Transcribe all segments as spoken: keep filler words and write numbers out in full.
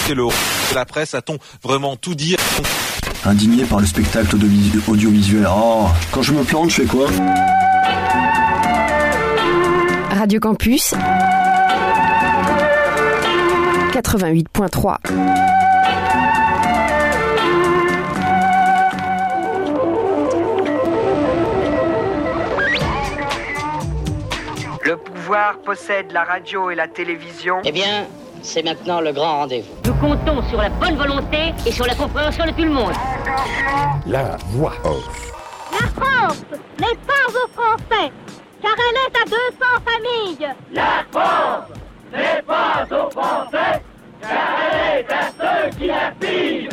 Et le de la presse a-t-on vraiment tout dit? Indigné par le spectacle audio- audiovisuel. Oh, quand je me plante, je fais quoi? Radio Campus quatre-vingt-huit point trois. Le pouvoir possède la radio et la télévision. Eh bien, c'est maintenant le grand rendez-vous. Nous comptons sur la bonne volonté et sur la compréhension de tout le monde. La voix off. La France n'est pas aux Français, car elle est à deux cents familles. La France n'est pas aux Français, car elle est à ceux qui la pillent.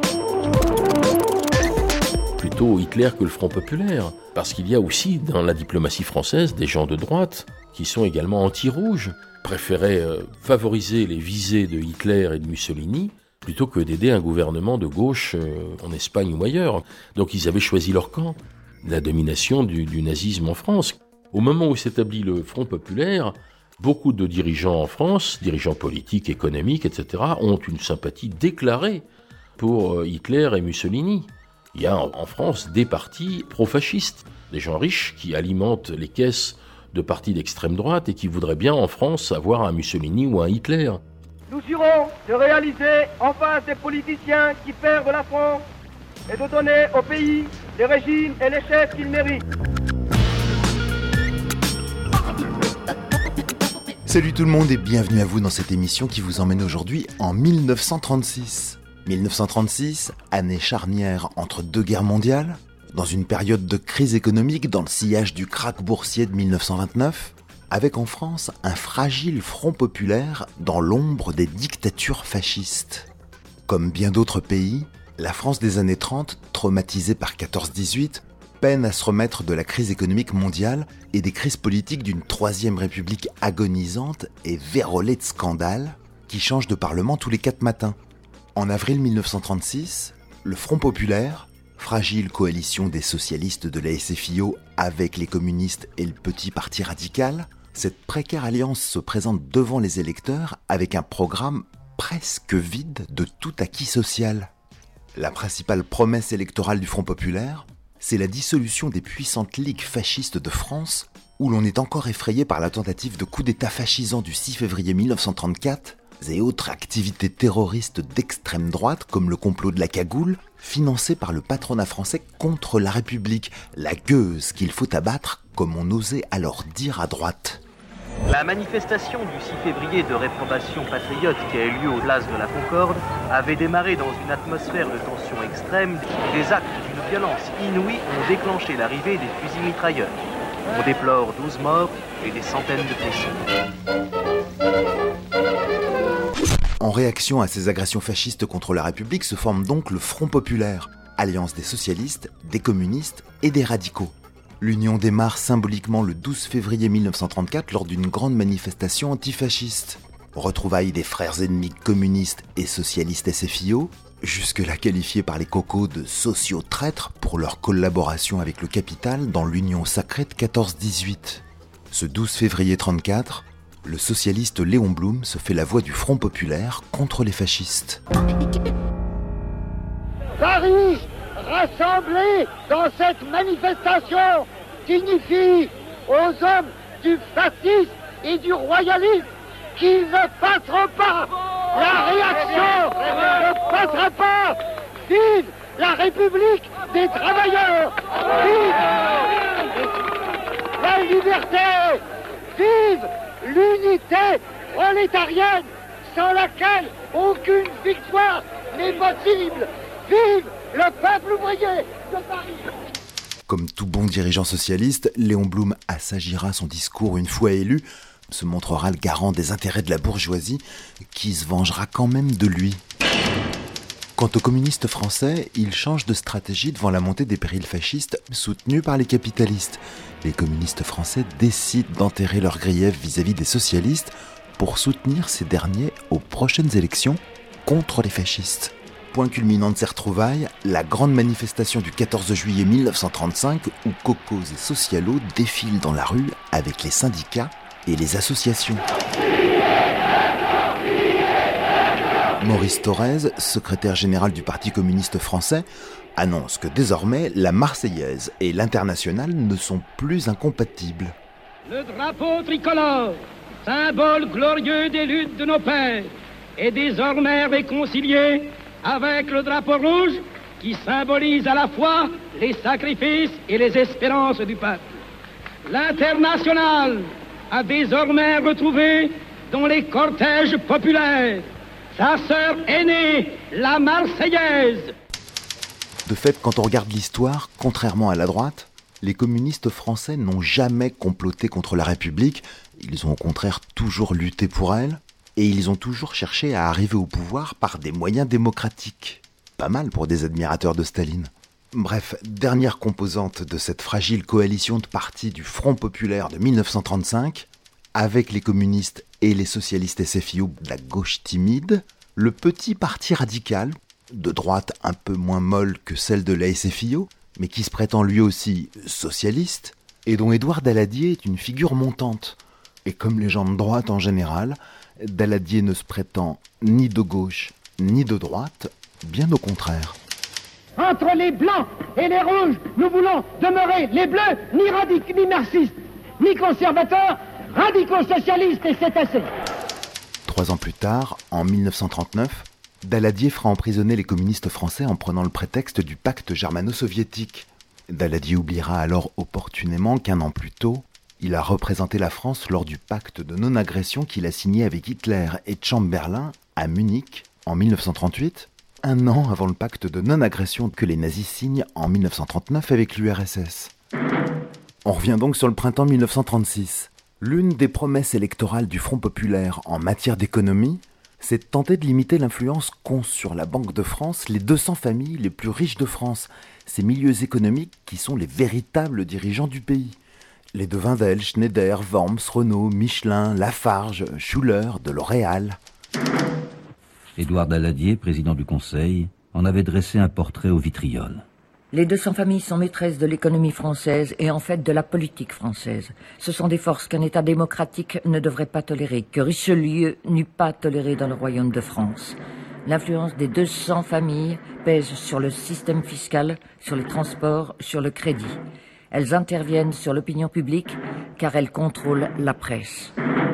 Plutôt Hitler que le Front populaire, parce qu'il y a aussi dans la diplomatie française des gens de droite qui sont également anti-rouges, préféraient euh, favoriser les visées de Hitler et de Mussolini plutôt que d'aider un gouvernement de gauche euh, en Espagne ou ailleurs. Donc ils avaient choisi leur camp, la domination du, du nazisme en France. Au moment où s'établit le Front populaire, beaucoup de dirigeants en France, dirigeants politiques, économiques, et cetera, ont une sympathie déclarée pour euh, Hitler et Mussolini. Il y a en France des partis pro-fascistes, des gens riches qui alimentent les caisses de partis d'extrême droite et qui voudraient bien en France avoir un Mussolini ou un Hitler. Nous jurons de réaliser en face des politiciens qui perdent la France et de donner au pays les régimes et les chefs qu'il mérite. Salut tout le monde et bienvenue à vous dans cette émission qui vous emmène aujourd'hui en mille neuf cent trente-six. mille neuf cent trente-six, année charnière entre deux guerres mondiales, dans une période de crise économique dans le sillage du krach boursier de mille neuf cent vingt-neuf, avec en France un fragile front populaire dans l'ombre des dictatures fascistes. Comme bien d'autres pays, la France des années trente, traumatisée par quatorze dix-huit, peine à se remettre de la crise économique mondiale et des crises politiques d'une troisième république agonisante et vérolée de scandales qui change de parlement tous les quatre matins. En avril mille neuf cent trente-six, le Front populaire, fragile coalition des socialistes de la S F I O avec les communistes et le petit parti radical, cette précaire alliance se présente devant les électeurs avec un programme presque vide de tout acquis social. La principale promesse électorale du Front populaire, c'est la dissolution des puissantes ligues fascistes de France, où l'on est encore effrayé par la tentative de coup d'État fascisant du six février mille neuf cent trente-quatre et autres activités terroristes d'extrême droite comme le complot de la cagoule, financé par le patronat français contre la République, la gueuse qu'il faut abattre, comme on osait alors dire à droite. La manifestation du six février de réprobation patriote qui a eu lieu aux places de la Concorde avait démarré dans une atmosphère de tension extrême. Des actes d'une violence inouïe ont déclenché l'arrivée des fusils mitrailleurs. On déplore douze morts et des centaines de blessés. En réaction à ces agressions fascistes contre la République se forme donc le Front populaire, alliance des socialistes, des communistes et des radicaux. L'union démarre symboliquement le douze février mille neuf cent trente-quatre lors d'une grande manifestation antifasciste. Retrouvailles des frères ennemis communistes et socialistes S F I O, jusque-là qualifiés par les cocos de sociaux-traîtres pour leur collaboration avec le capital dans l'union sacrée de quatorze dix-huit. Ce douze février trente-quatre, le socialiste Léon Blum se fait la voix du Front populaire contre les fascistes. Paris, rassemblés dans cette manifestation, signifie aux hommes du fascisme et du royalisme qu'ils ne passeront pas. La réaction ne passera pas. Vive la République des travailleurs. Vive la liberté. Vive l'unité prolétarienne sans laquelle aucune victoire n'est possible. Vive le peuple ouvrier de Paris. Comme tout bon dirigeant socialiste, Léon Blum assagira son discours une fois élu, se montrera le garant des intérêts de la bourgeoisie, qui se vengera quand même de lui. Quant aux communistes français, ils changent de stratégie devant la montée des périls fascistes soutenus par les capitalistes. Les communistes français décident d'enterrer leurs griefs vis-à-vis des socialistes pour soutenir ces derniers aux prochaines élections contre les fascistes. Point culminant de ces retrouvailles, la grande manifestation du quatorze juillet mille neuf cent trente-cinq où cocos et socialos défilent dans la rue avec les syndicats et les associations. Maurice Thorez, secrétaire général du Parti communiste français, annonce que désormais la Marseillaise et l'Internationale ne sont plus incompatibles. Le drapeau tricolore, symbole glorieux des luttes de nos pères, est désormais réconcilié avec le drapeau rouge qui symbolise à la fois les sacrifices et les espérances du peuple. L'Internationale a désormais retrouvé dans les cortèges populaires sa sœur aînée, la Marseillaise. De fait, quand on regarde l'histoire, contrairement à la droite, les communistes français n'ont jamais comploté contre la République, ils ont au contraire toujours lutté pour elle, et ils ont toujours cherché à arriver au pouvoir par des moyens démocratiques. Pas mal pour des admirateurs de Staline. Bref, dernière composante de cette fragile coalition de partis du Front populaire de mille neuf cent trente-cinq, avec les communistes et les socialistes S F I O de la gauche timide, le petit parti radical, de droite un peu moins molle que celle de la S F I O, mais qui se prétend lui aussi socialiste, et dont Édouard Daladier est une figure montante. Et comme les gens de droite en général, Daladier ne se prétend ni de gauche ni de droite, bien au contraire. Entre les blancs et les rouges, nous voulons demeurer les bleus, ni radicaux, ni marxistes, ni conservateurs, radicaux socialistes, et c'est assez. Trois ans plus tard, en mille neuf cent trente-neuf, Daladier fera emprisonner les communistes français en prenant le prétexte du pacte germano-soviétique. Daladier oubliera alors opportunément qu'un an plus tôt, il a représenté la France lors du pacte de non-agression qu'il a signé avec Hitler et Chamberlain à Munich en mille neuf cent trente-huit, un an avant le pacte de non-agression que les nazis signent en mille neuf cent trente-neuf avec l'U R S S. On revient donc sur le printemps mille neuf cent trente-six. L'une des promesses électorales du Front populaire en matière d'économie, c'est de tenter de limiter l'influence qu'ont sur la Banque de France les deux cents familles les plus riches de France, ces milieux économiques qui sont les véritables dirigeants du pays. Les de Wendel, Schneider, Worms, Renault, Michelin, Lafarge, Schuller, de L'Oréal. Édouard Daladier, président du Conseil, en avait dressé un portrait au vitriol. Les deux cents familles sont maîtresses de l'économie française et en fait de la politique française. Ce sont des forces qu'un État démocratique ne devrait pas tolérer, que Richelieu n'eût pas toléré dans le royaume de France. L'influence des deux cents familles pèse sur le système fiscal, sur les transports, sur le crédit. Elles interviennent sur l'opinion publique car elles contrôlent la presse.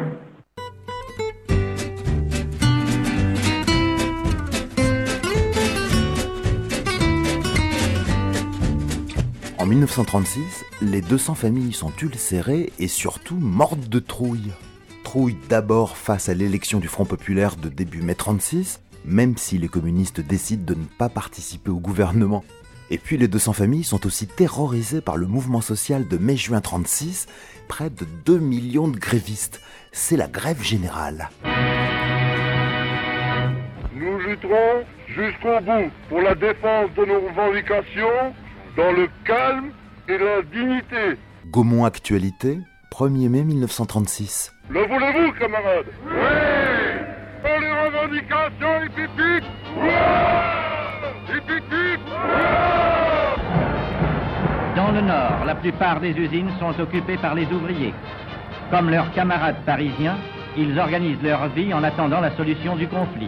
En mille neuf cent trente-six, les deux cents familles sont ulcérées et surtout mortes de trouille. Trouille d'abord face à l'élection du Front populaire de début mai trente-six, même si les communistes décident de ne pas participer au gouvernement. Et puis les deux cents familles sont aussi terrorisées par le mouvement social de mai-juin trente-six, près de deux millions de grévistes. C'est la grève générale. Nous lutterons jusqu'au bout pour la défense de nos revendications, dans le calme et la dignité. Gaumont Actualité, premier mai mille neuf cent trente-six. Le voulez-vous, camarades? Oui! Pour les revendications hippiques! Oui! Hippiques! Dans le Nord, la plupart des usines sont occupées par les ouvriers. Comme leurs camarades parisiens, ils organisent leur vie en attendant la solution du conflit.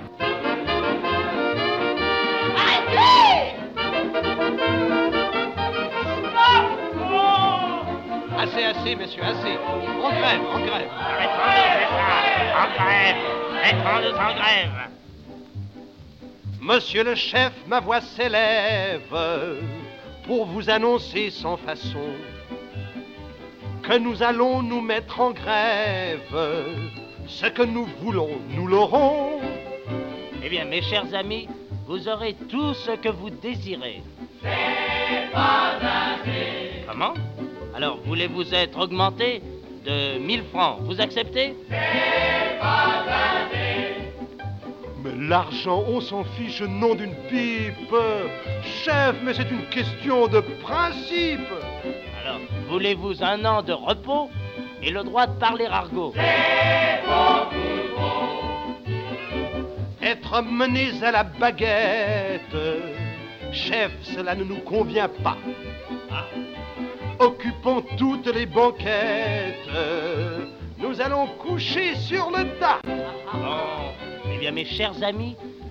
Assez, assez, messieurs, assez. En grève, en grève. En grève. Mettons-nous en grève. Monsieur le chef, ma voix s'élève pour vous annoncer sans façon que nous allons nous mettre en grève. Ce que nous voulons, nous l'aurons. Eh bien, mes chers amis, vous aurez tout ce que vous désirez. C'est pas assez. Comment ? Alors, voulez-vous être augmenté de mille francs? Vous acceptez? C'est pas assez. Mais l'argent, on s'en fiche, nom d'une pipe. Chef, mais c'est une question de principe. Alors, voulez-vous un an de repos et le droit de parler argot? C'est beaucoup trop. Être menés à la baguette. Chef, cela ne nous convient pas. Ah. Occupons toutes les banquettes. Nous allons coucher sur le tas. Bon, eh bien, mes chers amis,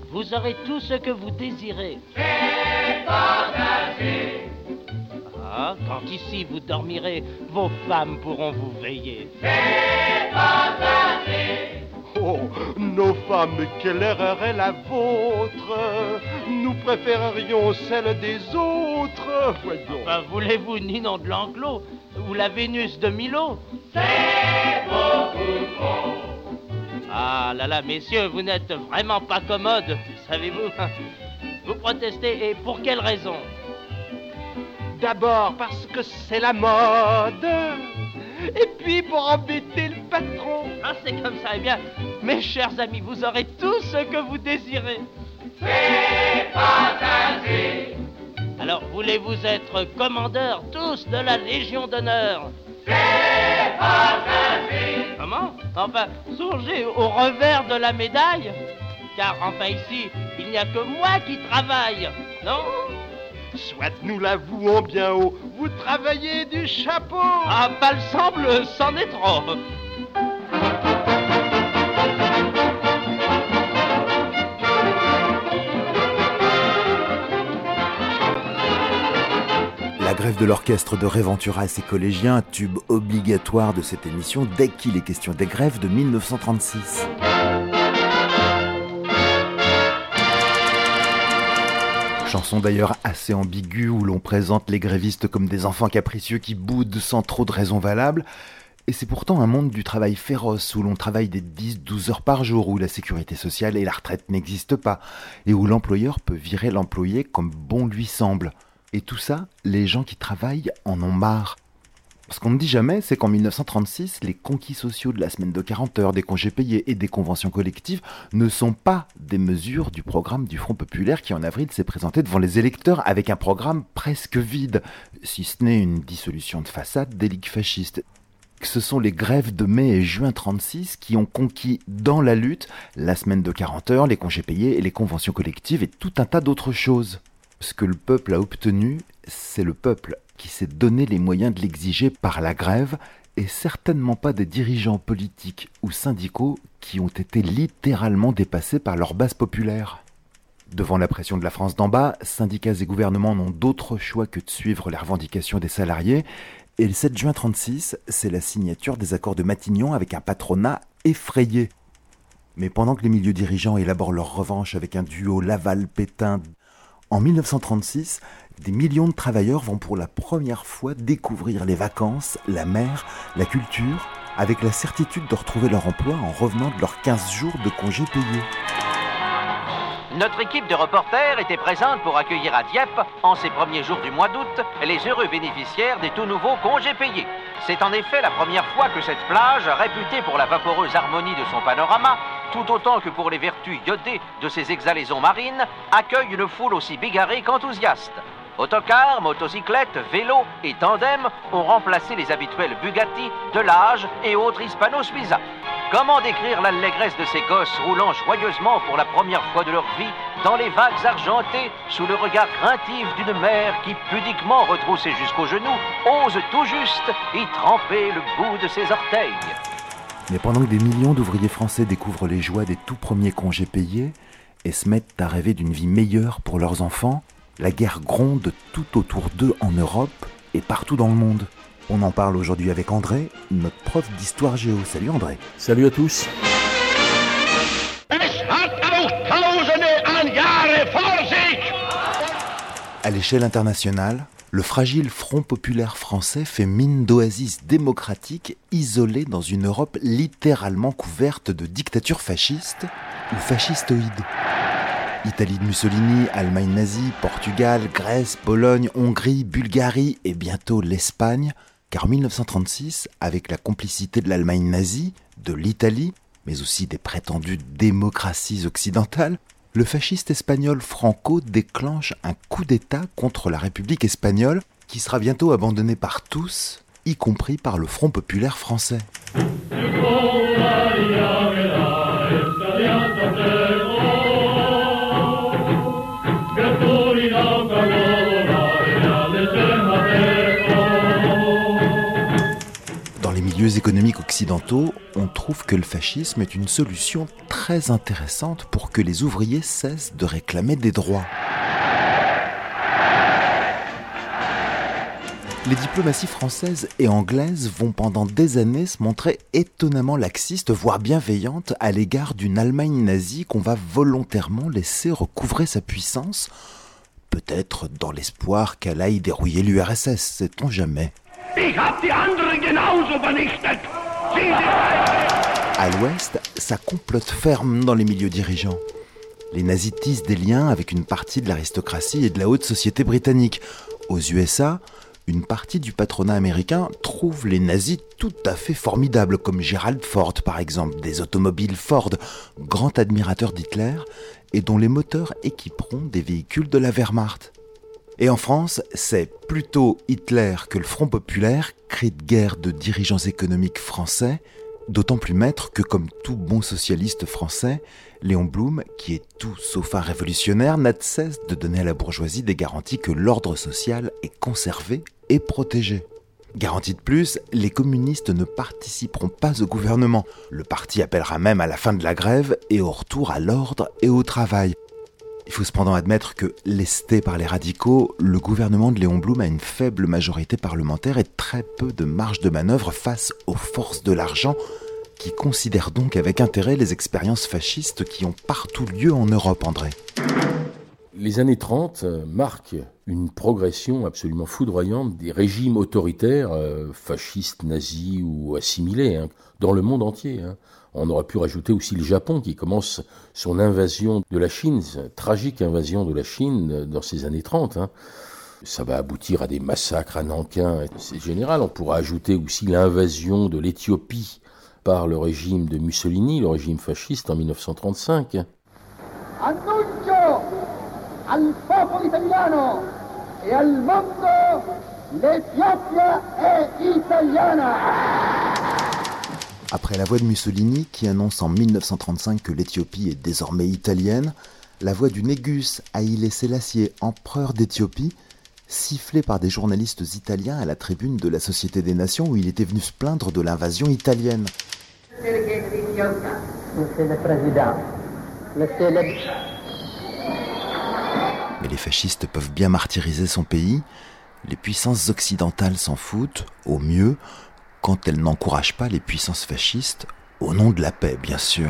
vous aurez tout ce que vous désirez. C'est pas assez. Ah, quand ici vous dormirez, vos femmes pourront vous veiller. C'est pas assez. Oh, nos femmes, quelle erreur est la vôtre? Nous préférerions celle des autres. Voyons. Enfin, voulez-vous Ninon de l'Enclos ou la Vénus de Milo? C'est beaucoup trop. Ah là là, messieurs, vous n'êtes vraiment pas commodes, savez-vous? Vous protestez, et pour quelle raison? D'abord parce que c'est la mode. Et puis pour embêter le patron. Ah, c'est comme ça. Eh bien, mes chers amis, vous aurez tout ce que vous désirez. C'est pas assez. Alors, voulez-vous être commandeurs tous de la Légion d'honneur? C'est pas assez. Comment? Enfin, songez au revers de la médaille. Car, enfin, ici, il n'y a que moi qui travaille, non? Soit nous l'avouons bien haut, vous travaillez du chapeau. Ah, pas le semble, c'en est trop. La grève de l'orchestre de Ray Ventura et ses collégiens, tube obligatoire de cette émission dès qu'il est question des grèves de mille neuf cent trente-six. Chanson d'ailleurs assez ambiguë où l'on présente les grévistes comme des enfants capricieux qui boudent sans trop de raisons valables. Et c'est pourtant un monde du travail féroce où l'on travaille des dix à douze heures par jour, où la sécurité sociale et la retraite n'existent pas, et où l'employeur peut virer l'employé comme bon lui semble. Et tout ça, les gens qui travaillent en ont marre. Ce qu'on ne dit jamais, c'est qu'en mille neuf cent trente-six, les conquis sociaux de la semaine de quarante heures, des congés payés et des conventions collectives ne sont pas des mesures du programme du Front Populaire qui en avril s'est présenté devant les électeurs avec un programme presque vide, si ce n'est une dissolution de façade des ligues fascistes. Ce sont les grèves de mai et juin trente-six qui ont conquis dans la lutte la semaine de quarante heures, les congés payés et les conventions collectives et tout un tas d'autres choses. Ce que le peuple a obtenu, c'est le peuple qui s'est donné les moyens de l'exiger par la grève et certainement pas des dirigeants politiques ou syndicaux qui ont été littéralement dépassés par leur base populaire. Devant la pression de la France d'en bas, syndicats et gouvernements n'ont d'autre choix que de suivre les revendications des salariés. Et le sept juin trente-six, c'est la signature des accords de Matignon avec un patronat effrayé. Mais pendant que les milieux dirigeants élaborent leur revanche avec un duo Laval-Pétain, en mille neuf cent trente-six, des millions de travailleurs vont pour la première fois découvrir les vacances, la mer, la culture, avec la certitude de retrouver leur emploi en revenant de leurs quinze jours de congés payés. Notre équipe de reporters était présente pour accueillir à Dieppe, en ces premiers jours du mois d'août, les heureux bénéficiaires des tout nouveaux congés payés. C'est en effet la première fois que cette plage, réputée pour la vaporeuse harmonie de son panorama, tout autant que pour les vertus iodées de ses exhalaisons marines, accueille une foule aussi bigarrée qu'enthousiaste. Autocars, motocyclettes, vélos et tandems ont remplacé les habituels Bugatti, Delage et autres Hispano-Suiza. Comment décrire l'allégresse de ces gosses roulant joyeusement pour la première fois de leur vie dans les vagues argentées sous le regard craintif d'une mer qui, pudiquement retroussée jusqu'aux genoux, ose tout juste y tremper le bout de ses orteils. Mais pendant que des millions d'ouvriers français découvrent les joies des tout premiers congés payés et se mettent à rêver d'une vie meilleure pour leurs enfants, la guerre gronde tout autour d'eux en Europe et partout dans le monde. On en parle aujourd'hui avec André, notre prof d'histoire géo. Salut André. Salut à tous. À l'échelle internationale, le fragile Front populaire français fait mine d'oasis démocratique isolée dans une Europe littéralement couverte de dictatures fascistes ou fascistoïdes. Italie de Mussolini, Allemagne nazie, Portugal, Grèce, Pologne, Hongrie, Bulgarie et bientôt l'Espagne. Car en mille neuf cent trente-six, avec la complicité de l'Allemagne nazie, de l'Italie, mais aussi des prétendues démocraties occidentales, le fasciste espagnol Franco déclenche un coup d'État contre la République espagnole qui sera bientôt abandonné par tous, y compris par le Front populaire français. milieux économiques occidentaux, on trouve que le fascisme est une solution très intéressante pour que les ouvriers cessent de réclamer des droits. Les diplomaties françaises et anglaises vont pendant des années se montrer étonnamment laxistes, voire bienveillantes à l'égard d'une Allemagne nazie qu'on va volontairement laisser recouvrer sa puissance, peut-être dans l'espoir qu'elle aille dérouiller l'U R S S, sait-on jamais. À l'ouest, ça complote ferme dans les milieux dirigeants. Les nazis tissent des liens avec une partie de l'aristocratie et de la haute société britannique. Aux U S A, une partie du patronat américain trouve les nazis tout à fait formidables, comme Gerald Ford par exemple, des automobiles Ford, grand admirateur d'Hitler, et dont les moteurs équiperont des véhicules de la Wehrmacht. Et en France, c'est plutôt Hitler que le Front populaire, cri de guerre de dirigeants économiques français, d'autant plus maître que, comme tout bon socialiste français, Léon Blum, qui est tout sauf un révolutionnaire, n'a de cesse de donner à la bourgeoisie des garanties que l'ordre social est conservé et protégé. Garantie de plus, les communistes ne participeront pas au gouvernement. Le parti appellera même à la fin de la grève et au retour à l'ordre et au travail. Il faut cependant admettre que, lesté par les radicaux, le gouvernement de Léon Blum a une faible majorité parlementaire et très peu de marge de manœuvre face aux forces de l'argent, qui considèrent donc avec intérêt les expériences fascistes qui ont partout lieu en Europe, André. Les années trente marquent une progression absolument foudroyante des régimes autoritaires, euh, fascistes, nazis ou assimilés, hein, dans le monde entier. Hein. On aurait pu rajouter aussi le Japon qui commence son invasion de la Chine, tragique invasion de la Chine dans ces années trente. Hein. Ça va aboutir à des massacres à Nankin, c'est général. On pourra ajouter aussi l'invasion de l'Éthiopie par le régime de Mussolini, le régime fasciste en dix-neuf cent trente-cinq. Annuncio al popolo italiano e al mondo l'Etiopia è italiana. Après la voix de Mussolini, qui annonce en dix-neuf cent trente-cinq que l'Éthiopie est désormais italienne, la voix du Négus Haïlé Sélassié, empereur d'Éthiopie, sifflée par des journalistes italiens à la tribune de la Société des Nations où il était venu se plaindre de l'invasion italienne. Monsieur le Président, Monsieur le... Mais les fascistes peuvent bien martyriser son pays, les puissances occidentales s'en foutent, au mieux, quand elles n'encouragent pas les puissances fascistes, au nom de la paix, bien sûr.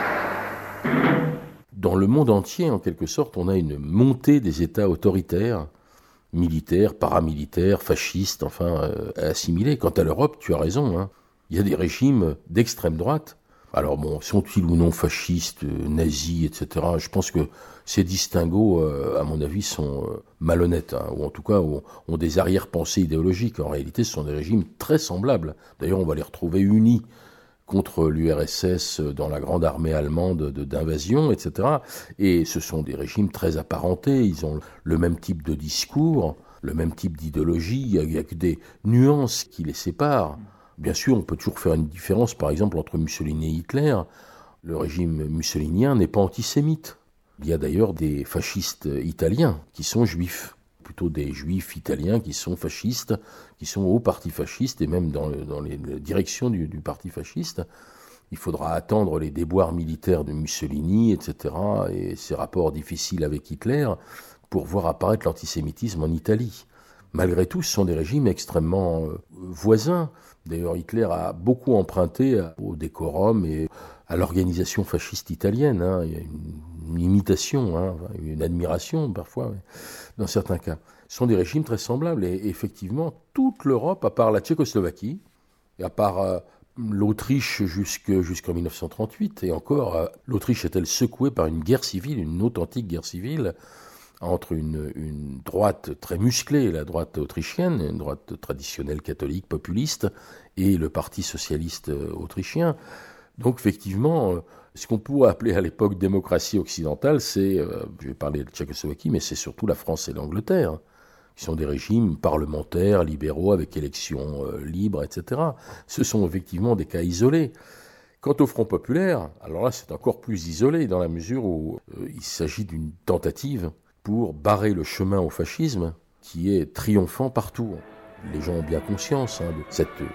Dans le monde entier, en quelque sorte, on a une montée des États autoritaires, militaires, paramilitaires, fascistes, enfin, euh, assimilés. Quant à l'Europe, tu as raison, hein. Il y a des régimes d'extrême droite. Alors bon, sont-ils ou non fascistes, euh, nazis, et cetera. Je pense que ces distinguos, euh, à mon avis, sont euh, malhonnêtes, hein, ou en tout cas ont, ont des arrière-pensées idéologiques. En réalité, ce sont des régimes très semblables. D'ailleurs, on va les retrouver unis contre l'U R S S dans la grande armée allemande de, d'invasion, et cetera. Et ce sont des régimes très apparentés. Ils ont le même type de discours, le même type d'idéologie. Il n'y a, a que des nuances qui les séparent. Bien sûr, on peut toujours faire une différence, par exemple, entre Mussolini et Hitler. Le régime mussolinien n'est pas antisémite. Il y a d'ailleurs des fascistes italiens qui sont juifs, plutôt des juifs italiens qui sont fascistes, qui sont au parti fasciste et même dans, le, dans les, les directions du, du parti fasciste. Il faudra attendre les déboires militaires de Mussolini, et cetera, et ses rapports difficiles avec Hitler pour voir apparaître l'antisémitisme en Italie. Malgré tout, ce sont des régimes extrêmement euh, voisins. D'ailleurs, Hitler a beaucoup emprunté au décorum et à l'organisation fasciste italienne. Hein. Il y a une, une imitation, hein, une admiration parfois, dans certains cas. Ce sont des régimes très semblables. Et effectivement, toute l'Europe, à part la Tchécoslovaquie, et à part euh, l'Autriche jusque, jusqu'en dix-neuf cent trente-huit, et encore, euh, l'Autriche est-elle secouée par une guerre civile, une authentique guerre civile, entre une, une droite très musclée, la droite autrichienne, une droite traditionnelle catholique populiste, et le parti socialiste autrichien. Donc effectivement, ce qu'on pourrait appeler à l'époque démocratie occidentale, c'est, euh, je vais parler de Tchécoslovaquie, mais c'est surtout la France et l'Angleterre, qui sont des régimes parlementaires, libéraux, avec élections euh, libres, et cetera. Ce sont effectivement des cas isolés. Quant au Front populaire, alors là c'est encore plus isolé, dans la mesure où euh, il s'agit d'une tentative pour barrer le chemin au fascisme qui est triomphant partout. Les gens ont bien conscience hein, de cette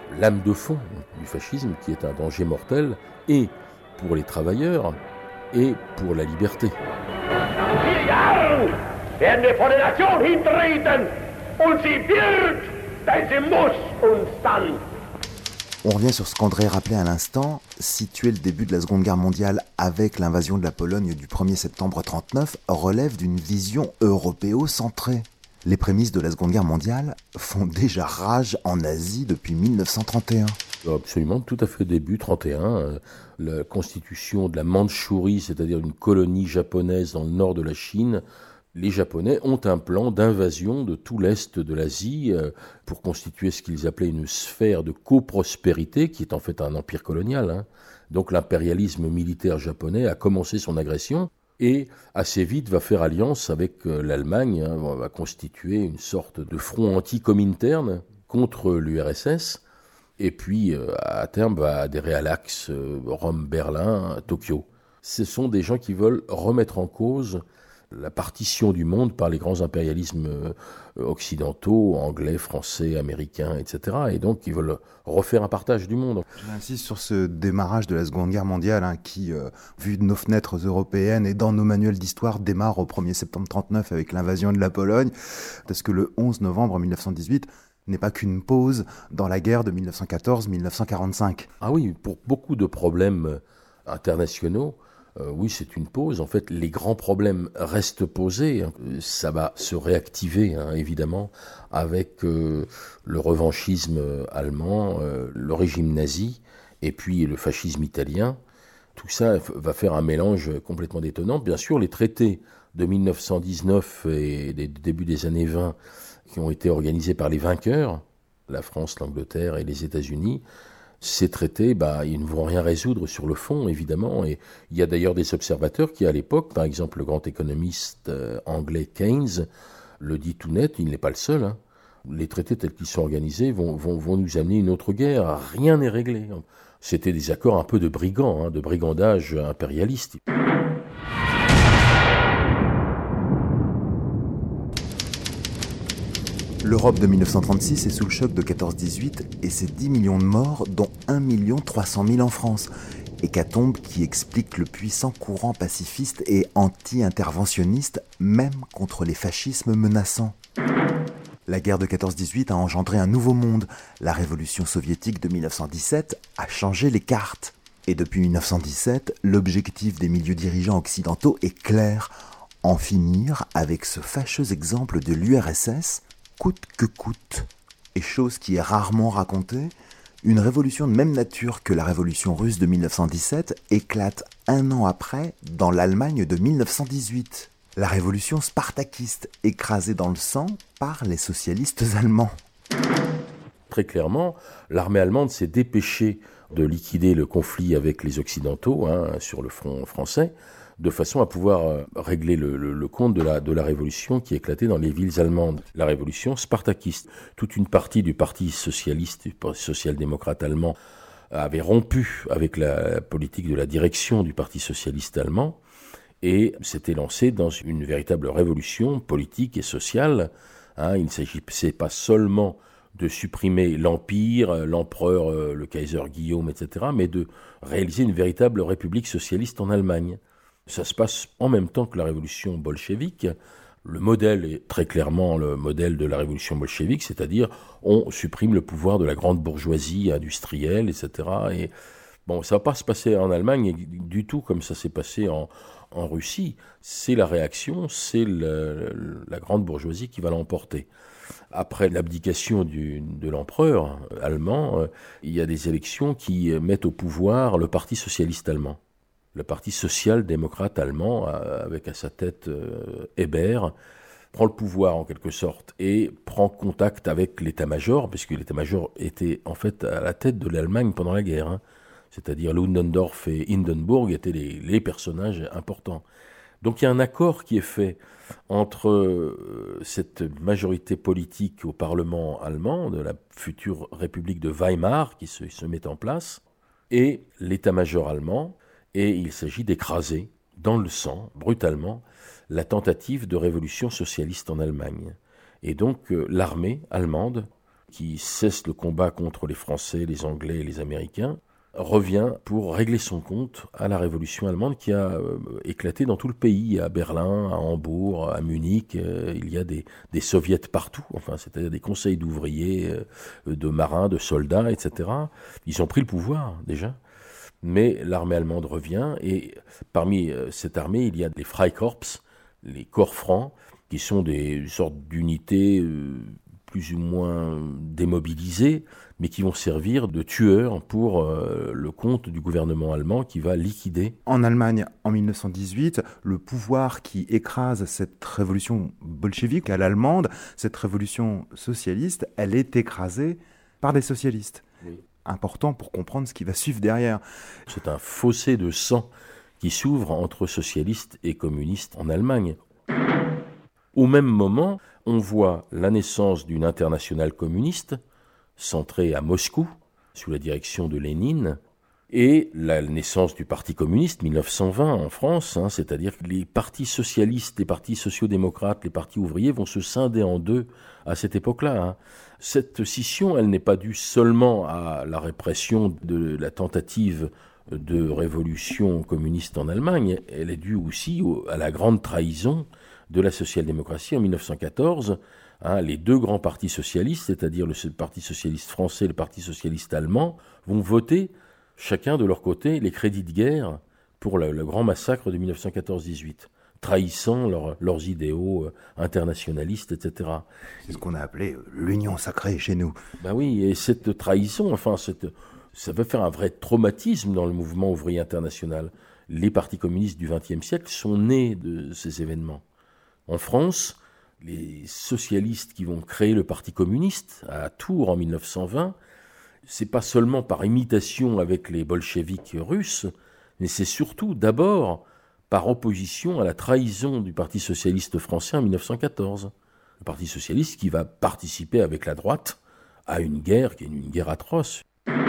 lame de fond du fascisme qui est un danger mortel et pour les travailleurs et pour la liberté. vier Jahren werden wir vor der Nation hintreten und sie wird, denn sie muss uns dann. On revient sur ce qu'André rappelait à l'instant, situer le début de la Seconde Guerre mondiale avec l'invasion de la Pologne du premier septembre trente-neuf relève d'une vision européo-centrée. Les prémices de la Seconde Guerre mondiale font déjà rage en Asie depuis mille neuf cent trente et un. Absolument, tout à fait début trente et un. Euh, la constitution de la Mandchourie, c'est-à-dire une colonie japonaise dans le nord de la Chine. Les Japonais ont un plan d'invasion de tout l'est de l'Asie euh, pour constituer ce qu'ils appelaient une sphère de coprospérité, qui est en fait un empire colonial. Hein. Donc l'impérialisme militaire japonais a commencé son agression et assez vite va faire alliance avec euh, l'Allemagne, hein, va constituer une sorte de front anti-comintern contre l'U R S S, et puis euh, à terme va adhérer à l'axe euh, Rome-Berlin, Tokyo. Ce sont des gens qui veulent remettre en cause la partition du monde par les grands impérialismes occidentaux, anglais, français, américains, et cetera. Et donc, ils veulent refaire un partage du monde. J'insiste sur ce démarrage de la Seconde Guerre mondiale hein, qui, euh, vu de nos fenêtres européennes et dans nos manuels d'histoire, démarre au premier septembre trente-neuf avec l'invasion de la Pologne, parce que le onze novembre mille neuf cent dix-huit n'est pas qu'une pause dans la guerre de mille neuf cent quatorze mille neuf cent quarante-cinq. Ah oui, pour beaucoup de problèmes internationaux, Euh, oui, c'est une pause. En fait, les grands problèmes restent posés. Ça va se réactiver, hein, évidemment, avec euh, le revanchisme allemand, euh, le régime nazi, et puis le fascisme italien. Tout ça va faire un mélange complètement détonnant. Bien sûr, les traités de mille neuf cent dix-neuf et des débuts des années vingt, qui ont été organisés par les vainqueurs, la France, l'Angleterre et les États-Unis, ces traités, bah, ils ne vont rien résoudre sur le fond, évidemment. Et il y a d'ailleurs des observateurs qui, à l'époque, par exemple, le grand économiste euh, anglais Keynes, le dit tout net, il n'est pas le seul. Hein. Les traités tels qu'ils sont organisés vont, vont, vont nous amener une autre guerre. Rien n'est réglé. C'était des accords un peu de brigands, hein, de brigandage impérialiste. L'Europe de mille neuf cent trente-six est sous le choc de quatorze dix-huit et c'est dix millions de morts, dont un million trois cent mille en France. Hécatombe qui explique le puissant courant pacifiste et anti-interventionniste, même contre les fascismes menaçants. La guerre de quatorze dix-huit a engendré un nouveau monde. La révolution soviétique de mille neuf cent dix-sept a changé les cartes. Et depuis mille neuf cent dix-sept, l'objectif des milieux dirigeants occidentaux est clair. En finir avec ce fâcheux exemple de l'U R S S, coûte que coûte. Et chose qui est rarement racontée, une révolution de même nature que la révolution russe de mille neuf cent dix-sept éclate un an après dans l'Allemagne de mille neuf cent dix-huit. La révolution spartakiste, écrasée dans le sang par les socialistes allemands. Très clairement, l'armée allemande s'est dépêchée de liquider le conflit avec les Occidentaux hein, sur le front français, de façon à pouvoir régler le, le, le compte de la, de la révolution qui éclatait dans les villes allemandes. La révolution spartakiste. Toute une partie du Parti socialiste, du Parti social-démocrate allemand, avait rompu avec la politique de la direction du Parti socialiste allemand et s'était lancé dans une véritable révolution politique et sociale. Hein, il ne s'agissait pas seulement de supprimer l'Empire, l'empereur, le Kaiser Guillaume, et cetera, mais de réaliser une véritable république socialiste en Allemagne. Ça se passe en même temps que la révolution bolchevique. Le modèle est très clairement le modèle de la révolution bolchevique, c'est-à-dire on supprime le pouvoir de la grande bourgeoisie industrielle, et cetera. Et bon, ça ne va pas se passer en Allemagne du tout comme ça s'est passé en, en Russie. C'est la réaction, c'est le, la grande bourgeoisie qui va l'emporter. Après l'abdication du, de l'empereur allemand, il y a des élections qui mettent au pouvoir le Parti socialiste allemand. Le Parti social-démocrate allemand, avec à sa tête euh, Hébert, prend le pouvoir en quelque sorte et prend contact avec l'état-major, puisque l'état-major était en fait à la tête de l'Allemagne pendant la guerre. Hein. C'est-à-dire Ludendorff et Hindenburg étaient les, les personnages importants. Donc il y a un accord qui est fait entre euh, cette majorité politique au Parlement allemand, de la future République de Weimar qui se, se met en place, et l'état-major allemand. Et il s'agit d'écraser dans le sang, brutalement, la tentative de révolution socialiste en Allemagne. Et donc euh, l'armée allemande qui cesse le combat contre les Français, les Anglais et les Américains, revient pour régler son compte à la révolution allemande qui a euh, éclaté dans tout le pays, à Berlin, à Hambourg, à Munich. Euh, il y a des, des soviets partout, enfin, c'est-à-dire des conseils d'ouvriers, euh, de marins, de soldats, et cetera. Ils ont pris le pouvoir déjà, mais l'armée allemande revient et parmi euh, cette armée, il y a des Freikorps, les corps francs, qui sont des sortes d'unités euh, plus ou moins démobilisés, mais qui vont servir de tueurs pour euh, le compte du gouvernement allemand qui va liquider. En Allemagne, en mille neuf cent dix-huit, le pouvoir qui écrase cette révolution bolchevique à l'allemande, cette révolution socialiste, elle est écrasée par les socialistes. Oui. Important pour comprendre ce qui va suivre derrière. C'est un fossé de sang qui s'ouvre entre socialistes et communistes en Allemagne. Au même moment, on voit la naissance d'une internationale communiste, centrée à Moscou, sous la direction de Lénine, et la naissance du Parti communiste, mille neuf cent vingt en France, hein, c'est-à-dire que les partis socialistes, les partis sociaux-démocrates, les partis ouvriers vont se scinder en deux à cette époque-là. Hein. Cette scission, elle n'est pas due seulement à la répression de la tentative de révolution communiste en Allemagne, elle est due aussi au, à la grande trahison de la social-démocratie en mille neuf cent quatorze. Hein, les deux grands partis socialistes, c'est-à-dire le Parti socialiste français et le Parti socialiste allemand, vont voter chacun de leur côté les crédits de guerre pour le, le grand massacre de mille neuf cent quatorze dix-huit, trahissant leur, leurs idéaux euh, internationalistes, et cetera. C'est ce qu'on a appelé l'union sacrée chez nous. Ben oui, et cette trahison, enfin, cette, ça va faire un vrai traumatisme dans le mouvement ouvrier international. Les partis communistes du vingtième siècle sont nés de ces événements. En France, les socialistes qui vont créer le Parti communiste à Tours en mille neuf cent vingt, c'est pas seulement par imitation avec les bolcheviks russes, mais c'est surtout d'abord par opposition à la trahison du Parti socialiste français en mille neuf cent quatorze. Le Parti socialiste qui va participer avec la droite à une guerre qui est une guerre atroce.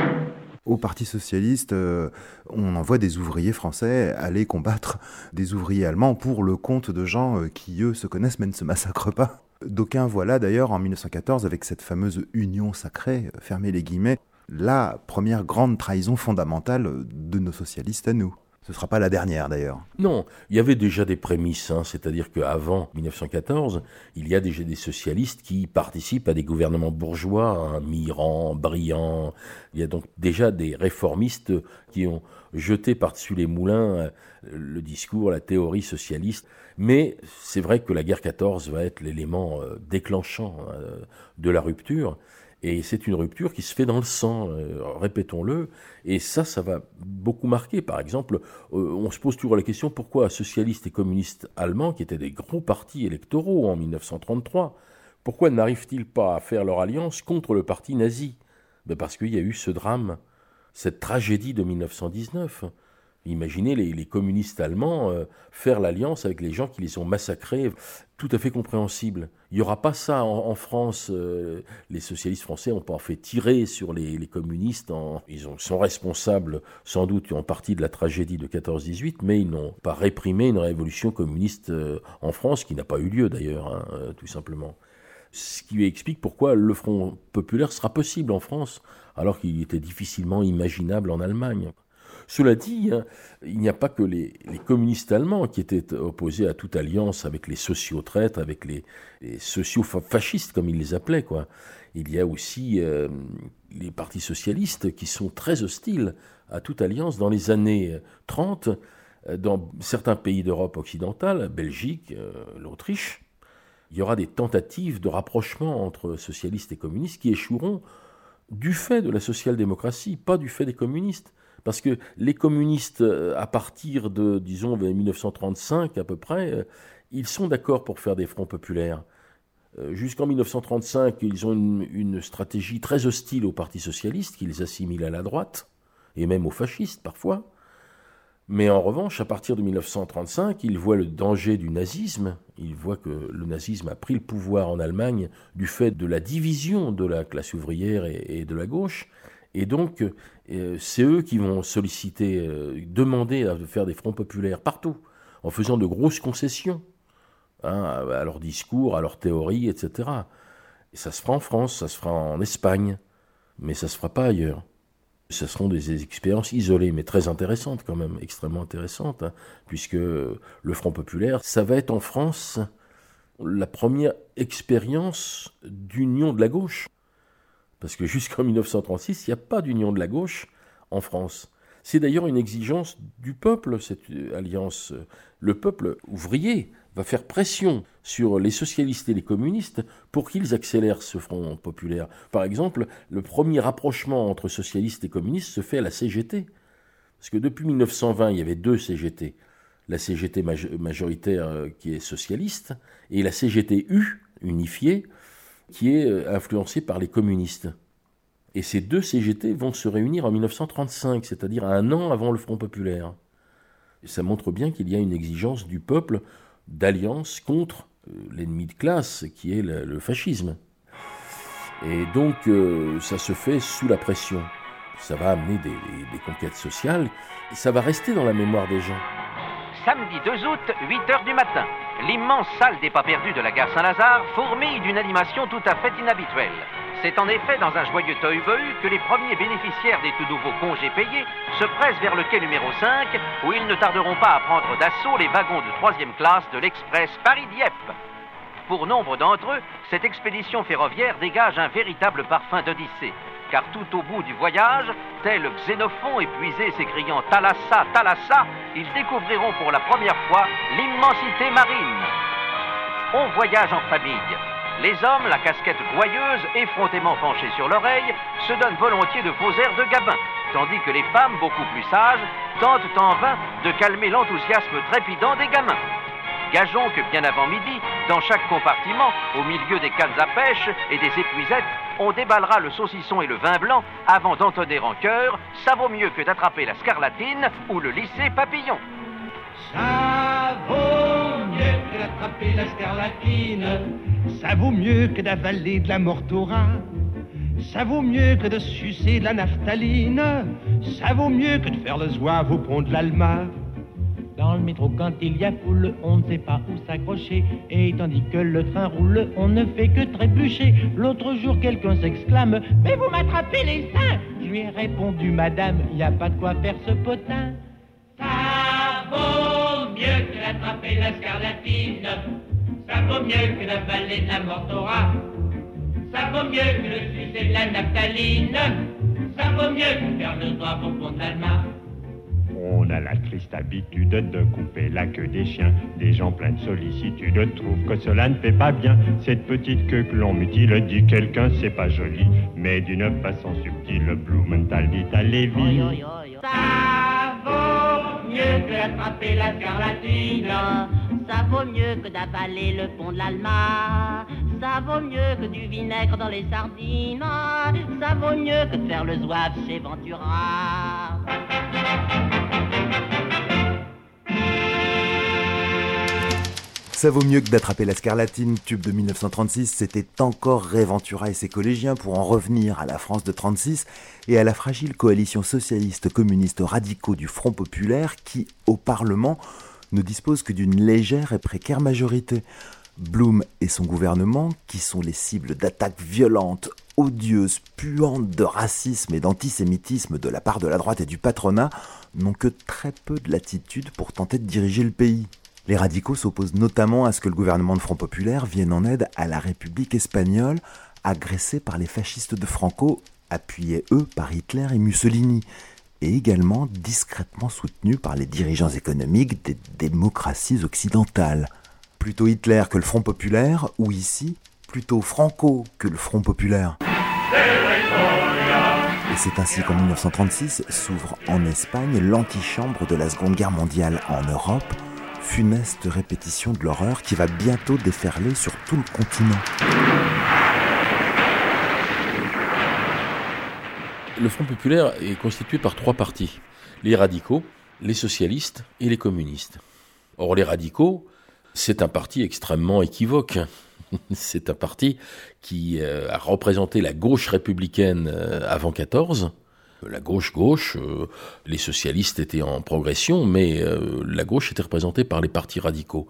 Au Parti socialiste, euh, on envoie des ouvriers français aller combattre des ouvriers allemands pour le compte de gens euh, qui, eux, se connaissent mais ne se massacrent pas. D'aucuns voient là, d'ailleurs, en mille neuf cent quatorze, avec cette fameuse union sacrée, euh, fermez les guillemets, la première grande trahison fondamentale de nos socialistes à nous. Ce ne sera pas la dernière, d'ailleurs. Non, il y avait déjà des prémices, hein, c'est-à-dire qu'avant mille neuf cent quatorze, il y a déjà des socialistes qui participent à des gouvernements bourgeois, hein, Mirand, Briand. Il y a donc déjà des réformistes qui ont jeté par-dessus les moulins euh, le discours, la théorie socialiste. Mais c'est vrai que la guerre quatorze va être l'élément euh, déclenchant euh, de la rupture. Et c'est une rupture qui se fait dans le sang, euh, répétons-le, et ça, ça va beaucoup marquer. Par exemple, euh, on se pose toujours la question pourquoi socialistes et communistes allemands, qui étaient des gros partis électoraux en mille neuf cent trente-trois, pourquoi n'arrivent-ils pas à faire leur alliance contre le parti nazi ? Ben parce qu'il y a eu ce drame, cette tragédie de mille neuf cent dix-neuf. Imaginez les, les communistes allemands euh, faire l'alliance avec les gens qui les ont massacrés, tout à fait compréhensible. Il n'y aura pas ça en, en France. Euh, les socialistes français n'ont pas fait tirer sur les, les communistes. En, ils ont, sont responsables sans doute en partie de la tragédie de quatorze dix-huit, mais ils n'ont pas réprimé une révolution communiste euh, en France, qui n'a pas eu lieu d'ailleurs, hein, euh, tout simplement. Ce qui explique pourquoi le Front populaire sera possible en France, alors qu'il était difficilement imaginable en Allemagne. Cela dit, hein, il n'y a pas que les, les communistes allemands qui étaient opposés à toute alliance avec les sociaux-traîtres, avec les, les sociaux-fascistes, comme ils les appelaient, quoi. Il y a aussi euh, les partis socialistes qui sont très hostiles à toute alliance. Dans les années trente, dans certains pays d'Europe occidentale, Belgique, euh, l'Autriche, il y aura des tentatives de rapprochement entre socialistes et communistes qui échoueront du fait de la social-démocratie, pas du fait des communistes. Parce que les communistes, à partir de, disons, mille neuf cent trente-cinq à peu près, ils sont d'accord pour faire des fronts populaires. Jusqu'en mille neuf cent trente-cinq, ils ont une, une stratégie très hostile au Parti socialiste, qu'ils assimilent à la droite, et même aux fascistes parfois. Mais en revanche, à partir de mille neuf cent trente-cinq, ils voient le danger du nazisme. Ils voient que le nazisme a pris le pouvoir en Allemagne du fait de la division de la classe ouvrière et, et de la gauche. Et donc, euh, c'est eux qui vont solliciter, euh, demander à faire des fronts populaires partout, en faisant de grosses concessions, hein, à leur discours, à leur théorie, et cetera. Et ça se fera en France, ça se fera en Espagne, mais ça se fera pas ailleurs. Ce seront des expériences isolées, mais très intéressantes quand même, extrêmement intéressantes, hein, puisque le Front populaire, ça va être en France la première expérience d'union de la gauche. Parce que jusqu'en dix-neuf cent trente-six, il n'y a pas d'union de la gauche en France. C'est d'ailleurs une exigence du peuple, cette alliance. Le peuple ouvrier va faire pression sur les socialistes et les communistes pour qu'ils accélèrent ce Front populaire. Par exemple, le premier rapprochement entre socialistes et communistes se fait à la C G T. Parce que depuis mille neuf cent vingt, il y avait deux C G T. La C G T majoritaire qui est socialiste et la C G T U, unifiée, qui est influencée par les communistes. Et ces deux C G T vont se réunir en mille neuf cent trente-cinq, c'est-à-dire un an avant le Front populaire. Et ça montre bien qu'il y a une exigence du peuple d'alliance contre l'ennemi de classe, qui est le, le fascisme. Et donc, euh, ça se fait sous la pression. Ça va amener des, des, des conquêtes sociales, et ça va rester dans la mémoire des gens. Samedi deux août, huit heures du matin. L'immense salle des pas perdus de la gare Saint-Lazare fourmille d'une animation tout à fait inhabituelle. C'est en effet dans un joyeux tohu-bohu que les premiers bénéficiaires des tout nouveaux congés payés se pressent vers le quai numéro cinq, où ils ne tarderont pas à prendre d'assaut les wagons de troisième classe de l'express Paris-Dieppe. Pour nombre d'entre eux, cette expédition ferroviaire dégage un véritable parfum d'Odyssée, car tout au bout du voyage, tel Xénophon épuisé s'écriant « Thalassa, Thalassa », ils découvriront pour la première fois l'immensité marine. On voyage en famille. Les hommes, la casquette gouailleuse, effrontément penchés sur l'oreille, se donnent volontiers de faux airs de gabin, tandis que les femmes, beaucoup plus sages, tentent en vain de calmer l'enthousiasme trépidant des gamins. Gageons que bien avant midi, dans chaque compartiment, au milieu des cannes à pêche et des épuisettes, on déballera le saucisson et le vin blanc avant d'entonner en chœur « Ça vaut mieux que d'attraper la scarlatine ou le lycée papillon ». Ça vaut mieux que d'attraper la scarlatine, ça vaut mieux que d'avaler de la mortora, ça vaut mieux que de sucer de la naphtaline, ça vaut mieux que de faire le zouave au pont de l'Alma. Dans le métro, quand il y a foule, on ne sait pas où s'accrocher. Et tandis que le train roule, on ne fait que trébucher. L'autre jour, quelqu'un s'exclame « Mais vous m'attrapez les seins !» Je lui ai répondu « Madame, il n'y a pas de quoi faire ce potin. » Ça vaut mieux que d'attraper la scarlatine, ça vaut mieux que d'avaler de la mortora, ça vaut mieux que de sucer de la naphtaline, ça vaut mieux que de faire le doigt au pont d'Alma. On a la triste habitude de couper la queue des chiens. Des gens pleins de sollicitude trouvent que cela ne fait pas bien. Cette petite queue que l'on mutile, dit quelqu'un, c'est pas joli. Mais d'une façon subtile, Blumenthal dit à Lévi. Ça vaut mieux que d'attraper la scarlatine, ça vaut mieux que d'avaler le pont de l'Alma, ça vaut mieux que du vinaigre dans les sardines, ça vaut mieux que de faire le zouave chez Ventura. Ça vaut mieux que d'attraper la scarlatine, tube de mille neuf cent trente-six, c'était encore Ray Ventura et ses collégiens pour en revenir à la France de trente-six et à la fragile coalition socialiste communiste radicaux du Front populaire qui, au Parlement, ne dispose que d'une légère et précaire majorité. Blum et son gouvernement, qui sont les cibles d'attaques violentes, odieuses, puantes de racisme et d'antisémitisme de la part de la droite et du patronat, n'ont que très peu de latitude pour tenter de diriger le pays. Les radicaux s'opposent notamment à ce que le gouvernement de Front populaire vienne en aide à la République espagnole, agressée par les fascistes de Franco, appuyés eux par Hitler et Mussolini, et également discrètement soutenus par les dirigeants économiques des démocraties occidentales. Plutôt Hitler que le Front populaire, ou ici, plutôt Franco que le Front populaire. Et c'est ainsi qu'en mille neuf cent trente-six s'ouvre en Espagne l'antichambre de la Seconde Guerre mondiale en Europe, funeste répétition de l'horreur qui va bientôt déferler sur tout le continent. Le Front populaire est constitué par trois partis, les radicaux, les socialistes et les communistes. Or, les radicaux, c'est un parti extrêmement équivoque. C'est un parti qui a représenté la gauche républicaine avant quatorze. La gauche-gauche, euh, les socialistes étaient en progression, mais euh, la gauche était représentée par les partis radicaux.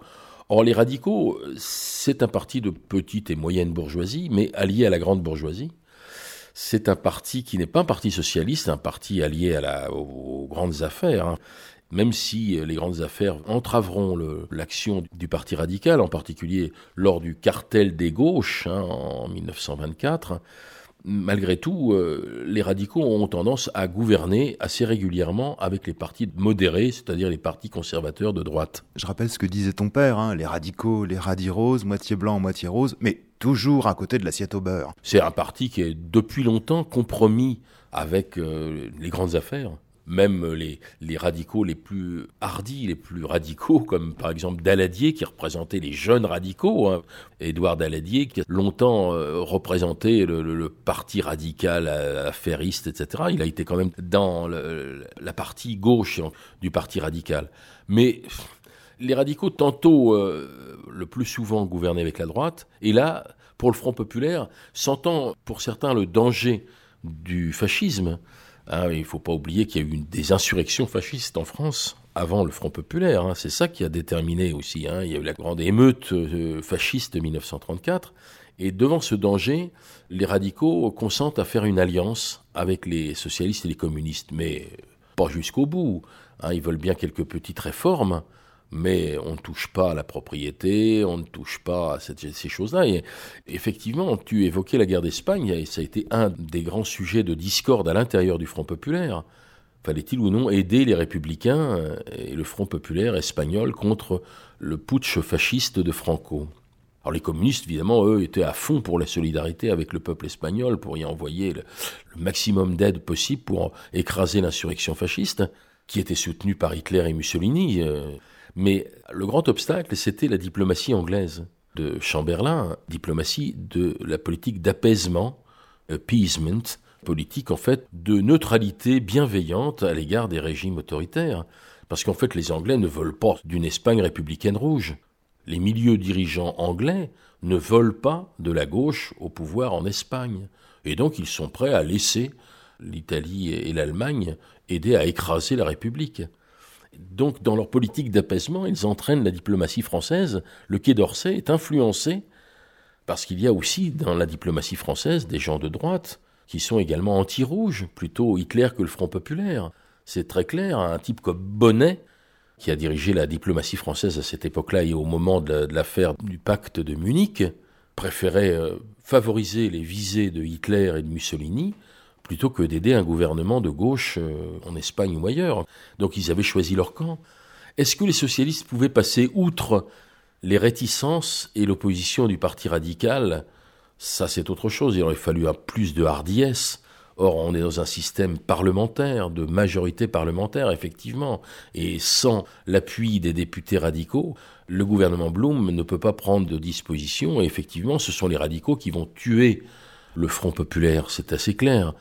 Or, les radicaux, c'est un parti de petite et moyenne bourgeoisie, mais allié à la grande bourgeoisie. C'est un parti qui n'est pas un parti socialiste, un parti allié à la, aux, aux grandes affaires, hein. Même si les grandes affaires entraveront le, l'action du Parti radical, en particulier lors du cartel des gauches hein, en dix-neuf cent vingt-quatre, malgré tout, euh, les radicaux ont tendance à gouverner assez régulièrement avec les partis modérés, c'est-à-dire les partis conservateurs de droite. Je rappelle ce que disait ton père, hein, les radicaux, les radis roses, moitié blanc, moitié rose, mais toujours à côté de l'assiette au beurre. C'est un parti qui est depuis longtemps compromis avec euh, les grandes affaires. Même les, les radicaux les plus hardis, les plus radicaux, comme par exemple Daladier, qui représentait les jeunes radicaux, hein. Édouard Daladier, qui a longtemps euh, représenté le, le, le parti radical affairiste, et cetera. Il a été quand même dans le, la partie gauche du parti radical. Mais les radicaux, tantôt, euh, le plus souvent, gouvernaient avec la droite, et là, pour le Front populaire, sentant pour certains le danger du fascisme, hein, il ne faut pas oublier qu'il y a eu une, des insurrections fascistes en France avant le Front populaire. Hein, c'est ça qui a déterminé aussi. Hein, il y a eu la grande émeute euh, fasciste de dix-neuf cent trente-quatre. Et devant ce danger, les radicaux consentent à faire une alliance avec les socialistes et les communistes. Mais pas jusqu'au bout. Hein, ils veulent bien quelques petites réformes, mais on ne touche pas à la propriété, on ne touche pas à cette, ces choses-là. Et effectivement, tu évoquais la guerre d'Espagne, et ça a été un des grands sujets de discorde à l'intérieur du Front populaire. Fallait-il ou non aider les républicains et le Front populaire espagnol contre le putsch fasciste de Franco? Alors les communistes, évidemment, eux, étaient à fond pour la solidarité avec le peuple espagnol, pour y envoyer le, le maximum d'aide possible pour écraser l'insurrection fasciste, qui était soutenue par Hitler et Mussolini. Mais le grand obstacle, c'était la diplomatie anglaise de Chamberlain, diplomatie de la politique d'apaisement, appeasement, politique en fait de neutralité bienveillante à l'égard des régimes autoritaires. Parce qu'en fait, les Anglais ne veulent pas d'une Espagne républicaine rouge. Les milieux dirigeants anglais ne veulent pas de la gauche au pouvoir en Espagne. Et donc, ils sont prêts à laisser l'Italie et l'Allemagne aider à écraser la République. Donc, dans leur politique d'apaisement, ils entraînent la diplomatie française. Le Quai d'Orsay est influencé parce qu'il y a aussi dans la diplomatie française des gens de droite qui sont également anti-rouges, plutôt Hitler que le Front populaire. C'est très clair, un type comme Bonnet, qui a dirigé la diplomatie française à cette époque-là et au moment de, de l'affaire du pacte de Munich, préférait euh, favoriser les visées de Hitler et de Mussolini plutôt que d'aider un gouvernement de gauche euh, en Espagne ou ailleurs. Donc ils avaient choisi leur camp. Est-ce que les socialistes pouvaient passer outre les réticences et l'opposition du parti radical? Ça, c'est autre chose. Il aurait fallu un plus de hardiesse. Or, on est dans un système parlementaire, de majorité parlementaire, effectivement. Et sans l'appui des députés radicaux, le gouvernement Blum ne peut pas prendre de dispositions. Et effectivement, ce sont les radicaux qui vont tuer le Front populaire. C'est assez clair.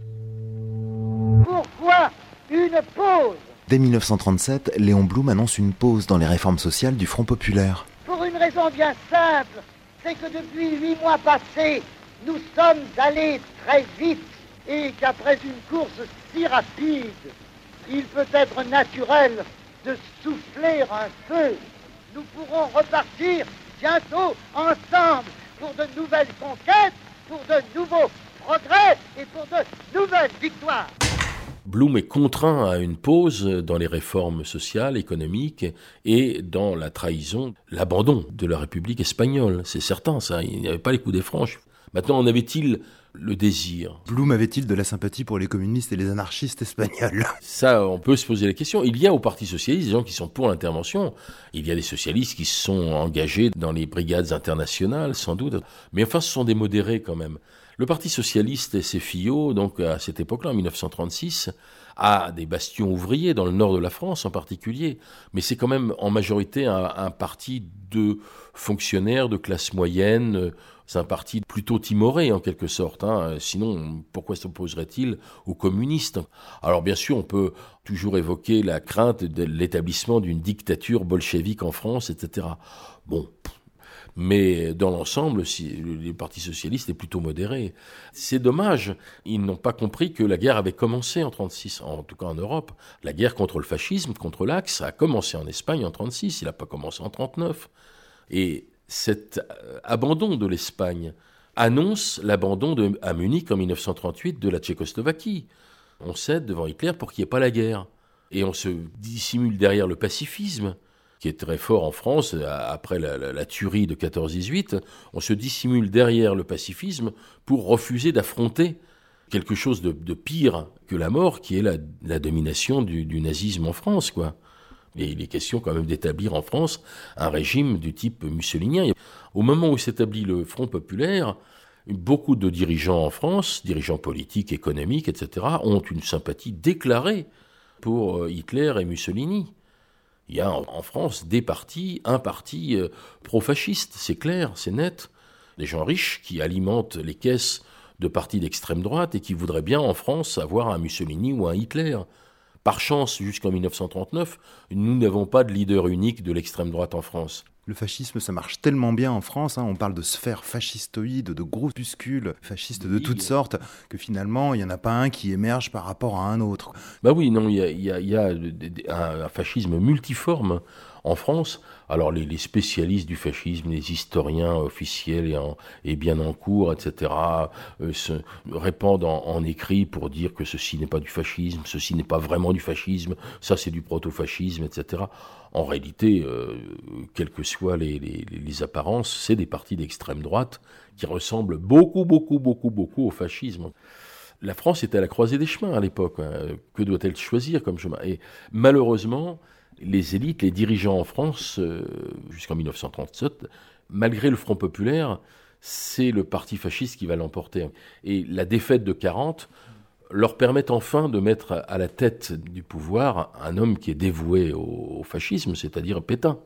Pourquoi une pause? Dès dix-neuf cent trente-sept, Léon Blum annonce une pause dans les réformes sociales du Front populaire. Pour une raison bien simple, c'est que depuis huit mois passés, nous sommes allés très vite et qu'après une course si rapide, il peut être naturel de souffler un peu. Nous pourrons repartir bientôt ensemble pour de nouvelles conquêtes, pour de nouveaux progrès et pour de nouvelles victoires. Blum est contraint à une pause dans les réformes sociales, économiques et dans la trahison, l'abandon de la République espagnole. C'est certain, ça. Il n'y avait pas les coups des franches. Maintenant, en avait-il le désir? Blum avait-il de la sympathie pour les communistes et les anarchistes espagnols? Ça, on peut se poser la question. Il y a au Parti socialiste des gens qui sont pour l'intervention. Il y a des socialistes qui se sont engagés dans les brigades internationales, sans doute. Mais enfin, ce sont des modérés quand même. Le Parti socialiste et ses fillots, donc à cette époque-là, en dix-neuf cent trente-six, a des bastions ouvriers dans le nord de la France en particulier, mais c'est quand même en majorité un, un parti de fonctionnaires de classe moyenne. C'est un parti plutôt timoré en quelque sorte. Hein. Sinon, pourquoi s'opposerait-il aux communistes? Alors bien sûr, on peut toujours évoquer la crainte de l'établissement d'une dictature bolchevique en France, et cetera. Bon. Mais dans l'ensemble, si, le Parti socialiste est plutôt modéré. C'est dommage, ils n'ont pas compris que la guerre avait commencé en trente-six, en tout cas en Europe. La guerre contre le fascisme, contre l'Axe, a commencé en Espagne en trente-six, il n'a pas commencé en trente-neuf. Et cet abandon de l'Espagne annonce l'abandon de, à Munich en mille neuf cent trente-huit de la Tchécoslovaquie. On cède devant Hitler pour qu'il n'y ait pas la guerre. Et on se dissimule derrière le pacifisme, qui est très fort en France, après la, la, la tuerie de quatorze dix-huit. On se dissimule derrière le pacifisme pour refuser d'affronter quelque chose de, de pire que la mort, qui est la, la domination du, du nazisme en France, quoi. Et il est question quand même d'établir en France un régime du type mussolinien. Au moment où s'établit le Front populaire, beaucoup de dirigeants en France, dirigeants politiques, économiques, et cetera, ont une sympathie déclarée pour Hitler et Mussolini. Il y a en France des partis, un parti euh, pro-fasciste, c'est clair, c'est net. Des gens riches qui alimentent les caisses de partis d'extrême droite et qui voudraient bien en France avoir un Mussolini ou un Hitler. Par chance, jusqu'en mille neuf cent trente-neuf, nous n'avons pas de leader unique de l'extrême droite en France. Le fascisme, ça marche tellement bien en France, hein, on parle de sphères fascistoïdes, de groupuscules fascistes de toutes sortes, que finalement, il n'y en a pas un qui émerge par rapport à un autre. Bah oui, non, il y a, y a, y a un, un fascisme multiforme en France. Alors les, les spécialistes du fascisme, les historiens officiels et, en, et bien en cours, et cetera, euh, se répandent en, en écrit pour dire que ceci n'est pas du fascisme, ceci n'est pas vraiment du fascisme, ça c'est du proto-fascisme, et cetera. En réalité, euh, quelles que soient les, les, les apparences, c'est des partis d'extrême droite qui ressemblent beaucoup, beaucoup, beaucoup, beaucoup au fascisme. La France était à la croisée des chemins à l'époque. Hein. Que doit-elle choisir comme chemin ? Et malheureusement, les élites, les dirigeants en France, euh, jusqu'en mille neuf cent trente-sept, malgré le Front populaire, c'est le parti fasciste qui va l'emporter. Et la défaite de quarante leur permet enfin de mettre à la tête du pouvoir un homme qui est dévoué au, au fascisme, c'est-à-dire Pétain.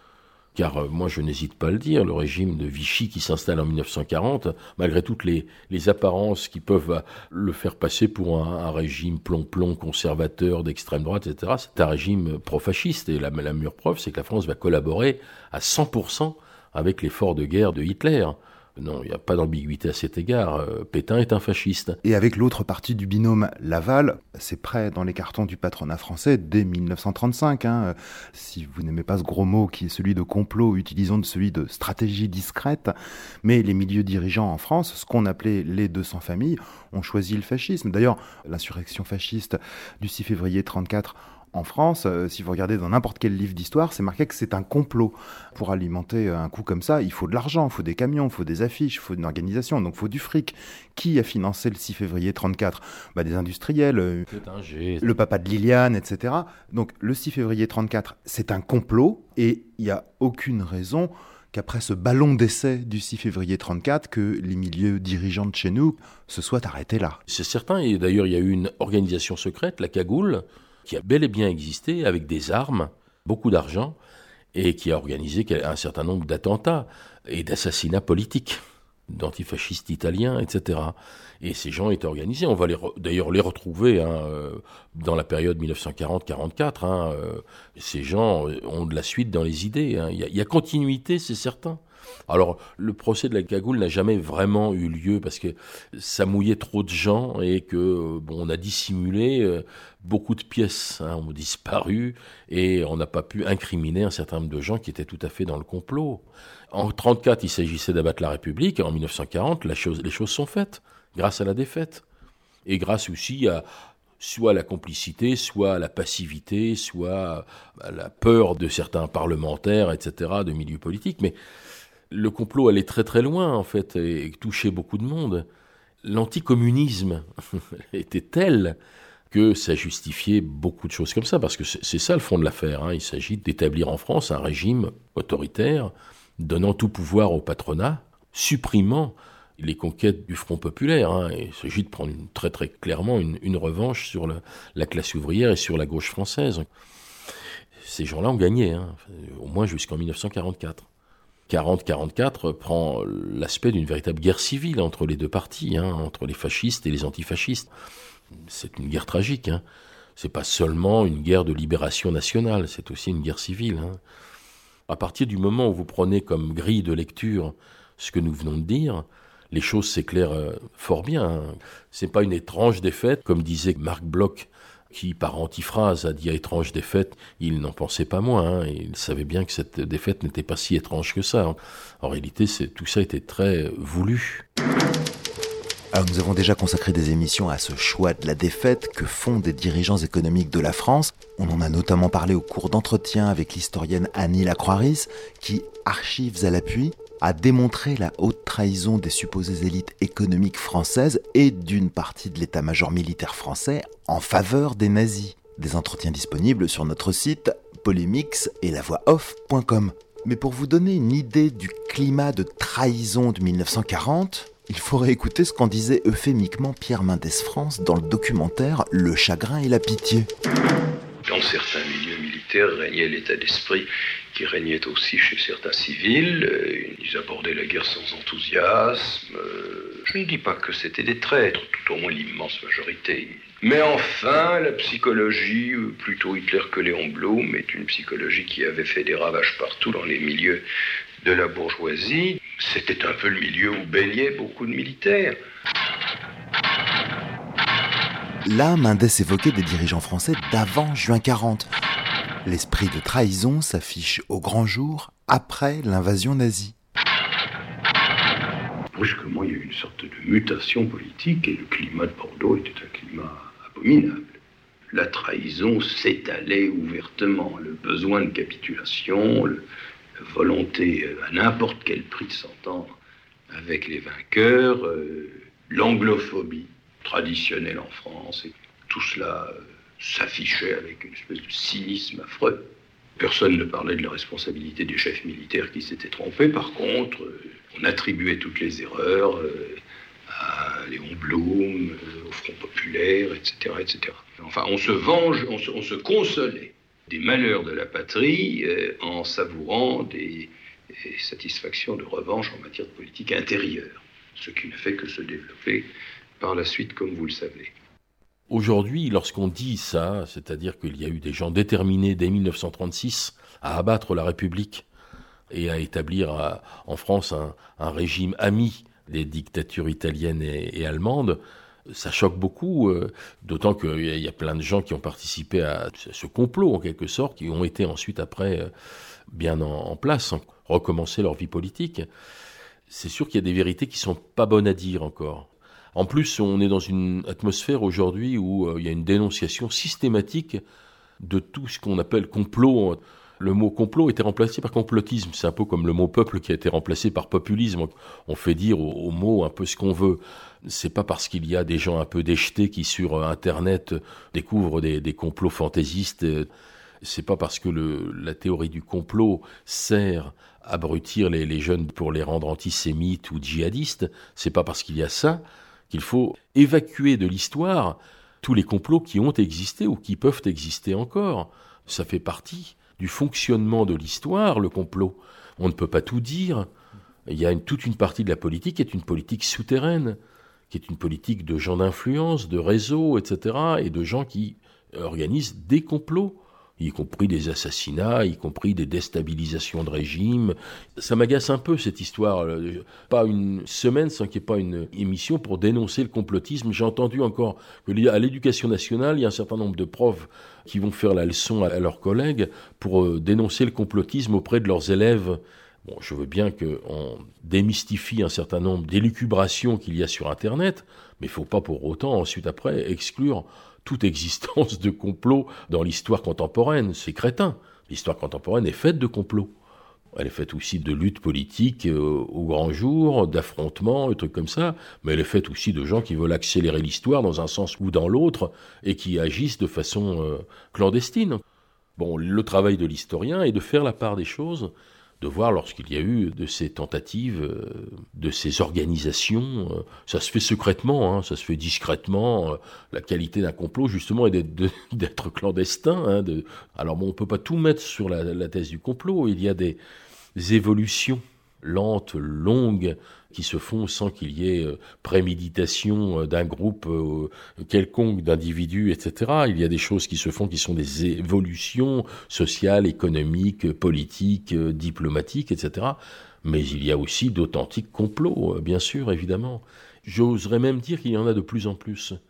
Car euh, moi, je n'hésite pas à le dire, le régime de Vichy qui s'installe en mille neuf cent quarante, malgré toutes les, les apparences qui peuvent le faire passer pour un, un régime plomb-plomb, conservateur, d'extrême droite, et cetera, c'est un régime pro-fasciste. Et la, la meilleure preuve, c'est que la France va collaborer à cent pour cent avec l'effort de guerre de Hitler. Non, il n'y a pas d'ambiguïté à cet égard. Pétain est un fasciste. Et avec l'autre partie du binôme Laval, c'est prêt dans les cartons du patronat français dès mille neuf cent trente-cinq. Hein. Si vous n'aimez pas ce gros mot qui est celui de complot, utilisons celui de stratégie discrète. Mais les milieux dirigeants en France, ce qu'on appelait les deux cents familles, ont choisi le fascisme. D'ailleurs, l'insurrection fasciste du six février trente-quatre en France, euh, si vous regardez dans n'importe quel livre d'histoire, c'est marqué que c'est un complot. Pour alimenter un coup comme ça, il faut de l'argent, il faut des camions, il faut des affiches, il faut une organisation, donc il faut du fric. Qui a financé le six février trente-quatre ? Bah, des industriels, euh, le papa de Liliane, et cetera. Donc le six février trente-quatre, c'est un complot et il n'y a aucune raison qu'après ce ballon d'essai du six février trente-quatre, que les milieux dirigeants de chez nous se soient arrêtés là. C'est certain, et d'ailleurs il y a eu une organisation secrète, la Cagoule, qui a bel et bien existé avec des armes, beaucoup d'argent, et qui a organisé un certain nombre d'attentats et d'assassinats politiques, d'antifascistes italiens, et cetera. Et ces gens étaient organisés. On va les re- d'ailleurs les retrouver hein, euh, dans la période dix-neuf cent quarante quarante-quatre. Hein, euh, ces gens ont de la suite dans les idées. Hein. Il y a, il y a continuité, c'est certain. Alors, le procès de la Cagoule n'a jamais vraiment eu lieu parce que ça mouillait trop de gens et que bon, on a dissimulé euh, beaucoup de pièces, hein, ont disparu et on n'a pas pu incriminer un certain nombre de gens qui étaient tout à fait dans le complot. En trente-quatre, il s'agissait d'abattre la République. En dix-neuf cent quarante, la chose, les choses sont faites grâce à la défaite et grâce aussi à soit à la complicité, soit à la passivité, soit à la peur de certains parlementaires, et cetera, de milieux politiques. Mais le complot allait très très loin, en fait, et touchait beaucoup de monde. L'anticommunisme était tel que ça justifiait beaucoup de choses comme ça, parce que c'est ça le fond de l'affaire. Hein. Il s'agit d'établir en France un régime autoritaire, donnant tout pouvoir au patronat, supprimant les conquêtes du Front populaire. Hein. Il s'agit de prendre une, très très clairement une, une revanche sur le, la classe ouvrière et sur la gauche française. Ces gens-là ont gagné, hein, au moins jusqu'en dix-neuf cent quarante-quatre. quarante quarante-quatre prend l'aspect d'une véritable guerre civile entre les deux partis, hein, entre les fascistes et les antifascistes. C'est une guerre tragique. Hein. C'est pas seulement une guerre de libération nationale, c'est aussi une guerre civile. Hein. À partir du moment où vous prenez comme grille de lecture ce que nous venons de dire, les choses s'éclairent fort bien. Hein. C'est pas une étrange défaite, comme disait Marc Bloch, qui, par antiphrase, a dit à étrange défaite, il n'en pensait pas moins. Hein, il savait bien que cette défaite n'était pas si étrange que ça. En réalité, c'est, tout ça était très voulu. Alors nous avons déjà consacré des émissions à ce choix de la défaite que font des dirigeants économiques de la France. On en a notamment parlé au cours d'entretien avec l'historienne Annie Lacroix-Ris, qui, archives à l'appui, a démontré la haute trahison des supposées élites économiques françaises et d'une partie de l'état-major militaire français en faveur des nazis. Des entretiens disponibles sur notre site polémix et la voix off point com. Mais pour vous donner une idée du climat de trahison de mille neuf cent quarante, il faudrait écouter ce qu'en disait euphémiquement Pierre Mendès France dans le documentaire Le chagrin et la pitié. Dans certains milieux militaires régnait l'état d'esprit qui régnait aussi chez certains civils. Ils abordaient la guerre sans enthousiasme. Je ne dis pas que c'était des traîtres, tout au moins l'immense majorité. Mais enfin, la psychologie, plutôt Hitler que Léon Blum, est une psychologie qui avait fait des ravages partout dans les milieux de la bourgeoisie. C'était un peu le milieu où baignaient beaucoup de militaires. Là, Mendès évoquait des dirigeants français d'avant juin quarante. L'esprit de trahison s'affiche au grand jour après l'invasion nazie. Brusquement, il y a eu une sorte de mutation politique et le climat de Bordeaux était un climat abominable. La trahison s'étalait ouvertement, le besoin de capitulation, le, la volonté à n'importe quel prix de s'entendre avec les vainqueurs, euh, l'anglophobie traditionnelle en France, et tout cela euh, s'affichait avec une espèce de cynisme affreux. Personne ne parlait de la responsabilité des chefs militaires qui s'étaient trompés. Par contre, euh, on attribuait toutes les erreurs euh, à Léon Blum, euh, au Front populaire, et cetera, et cetera. Enfin, on se venge, on se, on se consolait des malheurs de la patrie euh, en savourant des, des satisfactions de revanche en matière de politique intérieure, ce qui ne fait que se développer par la suite, comme vous le savez. Aujourd'hui, lorsqu'on dit ça, c'est-à-dire qu'il y a eu des gens déterminés dès mille neuf cent trente-six à abattre la République et à établir à, en France un, un régime ami des dictatures italiennes et, et allemandes, ça choque beaucoup, euh, d'autant qu'il y, y a plein de gens qui ont participé à ce complot, en quelque sorte, qui ont été ensuite, après, euh, bien en, en place, en, recommencer leur vie politique. C'est sûr qu'il y a des vérités qui sont pas bonnes à dire encore. En plus, on est dans une atmosphère aujourd'hui où euh, il y a une dénonciation systématique de tout ce qu'on appelle complot. Le mot complot était remplacé par complotisme. C'est un peu comme le mot peuple qui a été remplacé par populisme. On fait dire au, au mot un peu ce qu'on veut. C'est pas parce qu'il y a des gens un peu déjetés qui, sur Internet, découvrent des, des complots fantaisistes. C'est pas parce que le, la théorie du complot sert à abrutir les, les jeunes pour les rendre antisémites ou djihadistes. C'est pas parce qu'il y a ça qu'il faut évacuer de l'histoire tous les complots qui ont existé ou qui peuvent exister encore. Ça fait partie du fonctionnement de l'histoire, le complot. On ne peut pas tout dire. Il y a une, toute une partie de la politique qui est une politique souterraine, qui est une politique de gens d'influence, de réseaux, et cetera, et de gens qui organisent des complots, y compris des assassinats, y compris des déstabilisations de régime. Ça m'agace un peu, cette histoire. Pas une semaine sans qu'il n'y ait pas une émission pour dénoncer le complotisme. J'ai entendu encore qu'à l'Éducation nationale, il y a un certain nombre de profs qui vont faire la leçon à leurs collègues pour dénoncer le complotisme auprès de leurs élèves. Bon, je veux bien qu'on démystifie un certain nombre d'élucubrations qu'il y a sur Internet, mais il ne faut pas pour autant, ensuite après, exclure toute existence de complot dans l'histoire contemporaine. C'est crétin. L'histoire contemporaine est faite de complots. Elle est faite aussi de luttes politiques euh, au grand jour, d'affrontements, de trucs comme ça, mais elle est faite aussi de gens qui veulent accélérer l'histoire dans un sens ou dans l'autre et qui agissent de façon euh, clandestine. Bon, le travail de l'historien est de faire la part des choses, de voir lorsqu'il y a eu de ces tentatives, euh, de ces organisations. Euh, ça se fait secrètement, hein, ça se fait discrètement. Euh, la qualité d'un complot, justement, est d'être, de, d'être clandestin. Hein, de... Alors bon, on ne peut pas tout mettre sur la, la thèse du complot. Il y a des, des évolutions lentes, longues, qui se font sans qu'il y ait euh, préméditation euh, d'un groupe euh, quelconque, d'individus, et cetera. Il y a des choses qui se font qui sont des évolutions sociales, économiques, politiques, euh, diplomatiques, et cetera. Mais il y a aussi d'authentiques complots, euh, bien sûr, évidemment. J'oserais même dire qu'il y en a de plus en plus.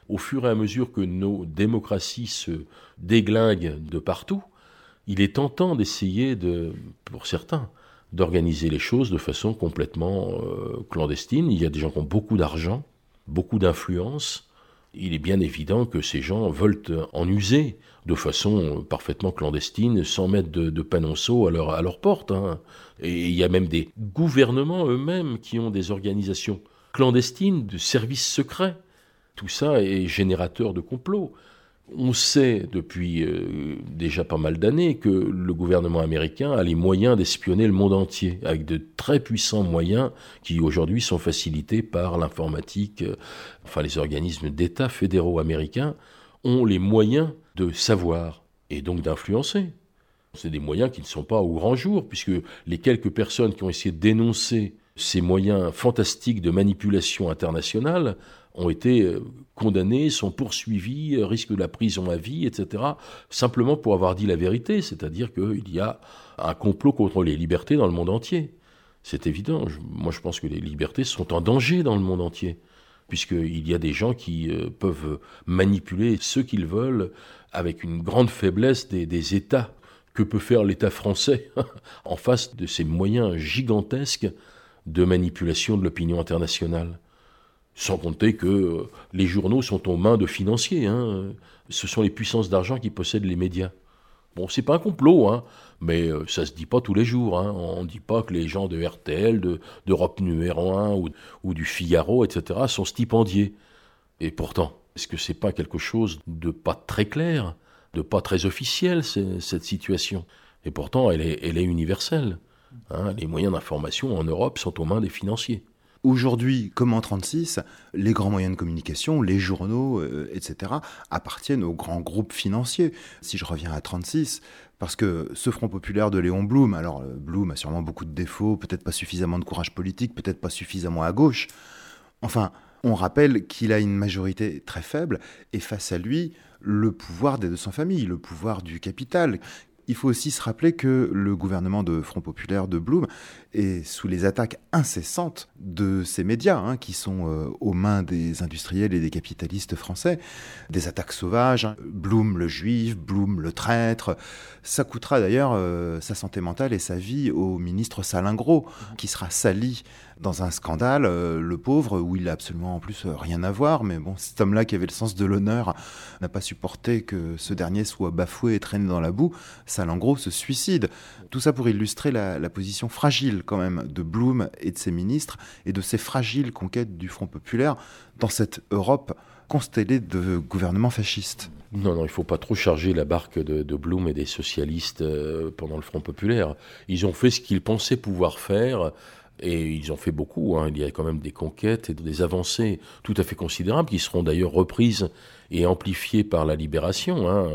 Au fur et à mesure que nos démocraties se déglinguent de partout, il est tentant d'essayer, de, pour certains, d'organiser les choses de façon complètement euh, clandestine. Il y a des gens qui ont beaucoup d'argent, beaucoup d'influence. Il est bien évident que ces gens veulent en user de façon parfaitement clandestine, sans mettre de, de panonceaux à leur, à leur porte. Hein. Et il y a même des gouvernements eux-mêmes qui ont des organisations clandestines de services secrets. Tout ça est générateur de complots. On sait depuis euh, déjà pas mal d'années que le gouvernement américain a les moyens d'espionner le monde entier, avec de très puissants moyens qui aujourd'hui sont facilités par l'informatique. Euh, enfin, les organismes d'État fédéraux américains ont les moyens de savoir et donc d'influencer. C'est des moyens qui ne sont pas au grand jour, puisque les quelques personnes qui ont essayé de dénoncer ces moyens fantastiques de manipulation internationale ont été condamnés, sont poursuivis, risquent de la prison à vie, et cetera, simplement pour avoir dit la vérité, c'est-à-dire qu'il y a un complot contre les libertés dans le monde entier. C'est évident. Je, moi, je pense que les libertés sont en danger dans le monde entier, puisqu'il y a des gens qui euh, peuvent manipuler ce qu'ils veulent avec une grande faiblesse des, des États. Que peut faire l'État français en face de ces moyens gigantesques de manipulation de l'opinion internationale? Sans compter que les journaux sont aux mains de financiers. Hein. Ce sont les puissances d'argent qui possèdent les médias. Bon, c'est pas un complot, hein, mais ça se dit pas tous les jours. Hein. On ne dit pas que les gens de R T L, de, d'Europe numéro un ou, ou du Figaro, et cetera sont stipendiés. Et pourtant, est-ce que c'est pas quelque chose de pas très clair, de pas très officiel, cette situation? Et pourtant, elle est, elle est universelle. Hein. Les moyens d'information en Europe sont aux mains des financiers. Aujourd'hui, comme en trente-six, les grands moyens de communication, les journaux, euh, et cetera, appartiennent aux grands groupes financiers. Si je reviens à trente-six, parce que ce Front populaire de Léon Blum, alors euh, Blum a sûrement beaucoup de défauts, peut-être pas suffisamment de courage politique, peut-être pas suffisamment à gauche. Enfin, on rappelle qu'il a une majorité très faible, et face à lui, le pouvoir des deux cents familles, le pouvoir du capital. Il faut aussi se rappeler que le gouvernement de Front populaire de Blum est sous les attaques incessantes de ces médias, hein, qui sont euh, aux mains des industriels et des capitalistes français. Des attaques sauvages, hein. Blum le juif, Blum le traître. Ça coûtera d'ailleurs euh, sa santé mentale et sa vie au ministre Salingro, qui sera sali dans un scandale, euh, le pauvre, où il a absolument en plus euh, rien à voir. Mais bon, cet homme-là qui avait le sens de l'honneur n'a pas supporté que ce dernier soit bafoué et traîné dans la boue. Salingro se suicide. Tout ça pour illustrer la, la position fragile quand même de Blum et de ses ministres et de ces fragiles conquêtes du Front populaire dans cette Europe constellée de gouvernements fascistes. Non, non, il ne faut pas trop charger la barque de, de Blum et des socialistes euh, pendant le Front populaire. Ils ont fait ce qu'ils pensaient pouvoir faire. Et ils ont fait beaucoup, hein. Il y a quand même des conquêtes et des avancées tout à fait considérables qui seront d'ailleurs reprises et amplifiées par la Libération. Hein.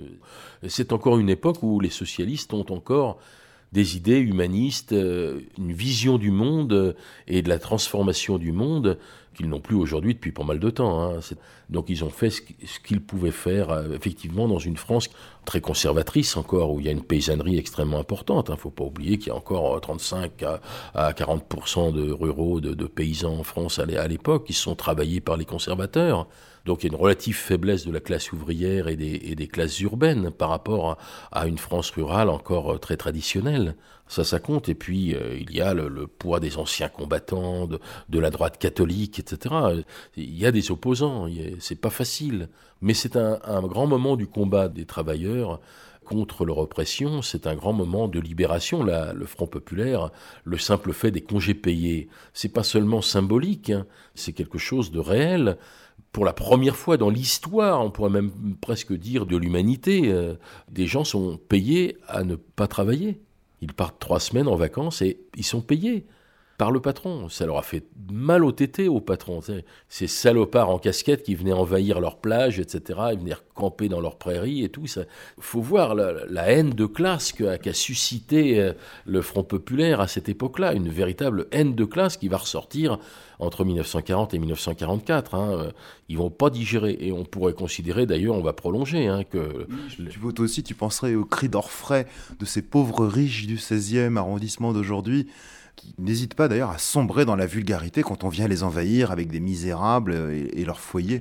C'est encore une époque où les socialistes ont encore des idées humanistes, une vision du monde et de la transformation du monde qu'ils n'ont plus aujourd'hui depuis pas mal de temps. Hein. Donc ils ont fait ce qu'ils pouvaient faire effectivement dans une France très conservatrice encore, où il y a une paysannerie extrêmement importante. Il ne faut pas oublier qu'il y a encore trente-cinq à quarante pour cent de ruraux, de, de paysans en France à l'époque qui sont travaillés par les conservateurs. Donc il y a une relative faiblesse de la classe ouvrière et des, et des classes urbaines par rapport à, à une France rurale encore très traditionnelle. Ça, ça compte. Et puis, euh, il y a le, le poids des anciens combattants, de, de la droite catholique, et cetera. Il y a des opposants. Il y a, c'est pas facile. Mais c'est un, un grand moment du combat des travailleurs contre leur oppression. C'est un grand moment de libération. La, le Front populaire, le simple fait des congés payés, c'est pas seulement symbolique, hein, c'est quelque chose de réel. Pour la première fois dans l'histoire, on pourrait même presque dire de l'humanité, euh, des gens sont payés à ne pas travailler. Ils partent trois semaines en vacances et ils sont payés par le patron. Ça leur a fait mal au tété au patron. Ces salopards en casquette qui venaient envahir leurs plages, et cetera. Ils venaient camper dans leurs prairies et tout. Il faut voir la, la haine de classe qu'a, qu'a suscité le Front populaire à cette époque-là. Une véritable haine de classe qui va ressortir entre dix-neuf cent quarante et dix-neuf cent quarante-quatre. Hein. Ils vont pas digérer. Et on pourrait considérer, d'ailleurs, on va prolonger, hein, que... Oui, tu vois, toi aussi, tu penserais aux cris d'orfraie de ces pauvres riches du seizième arrondissement d'aujourd'hui, qui n'hésitent pas d'ailleurs à sombrer dans la vulgarité quand on vient les envahir avec des misérables et, et leurs foyers.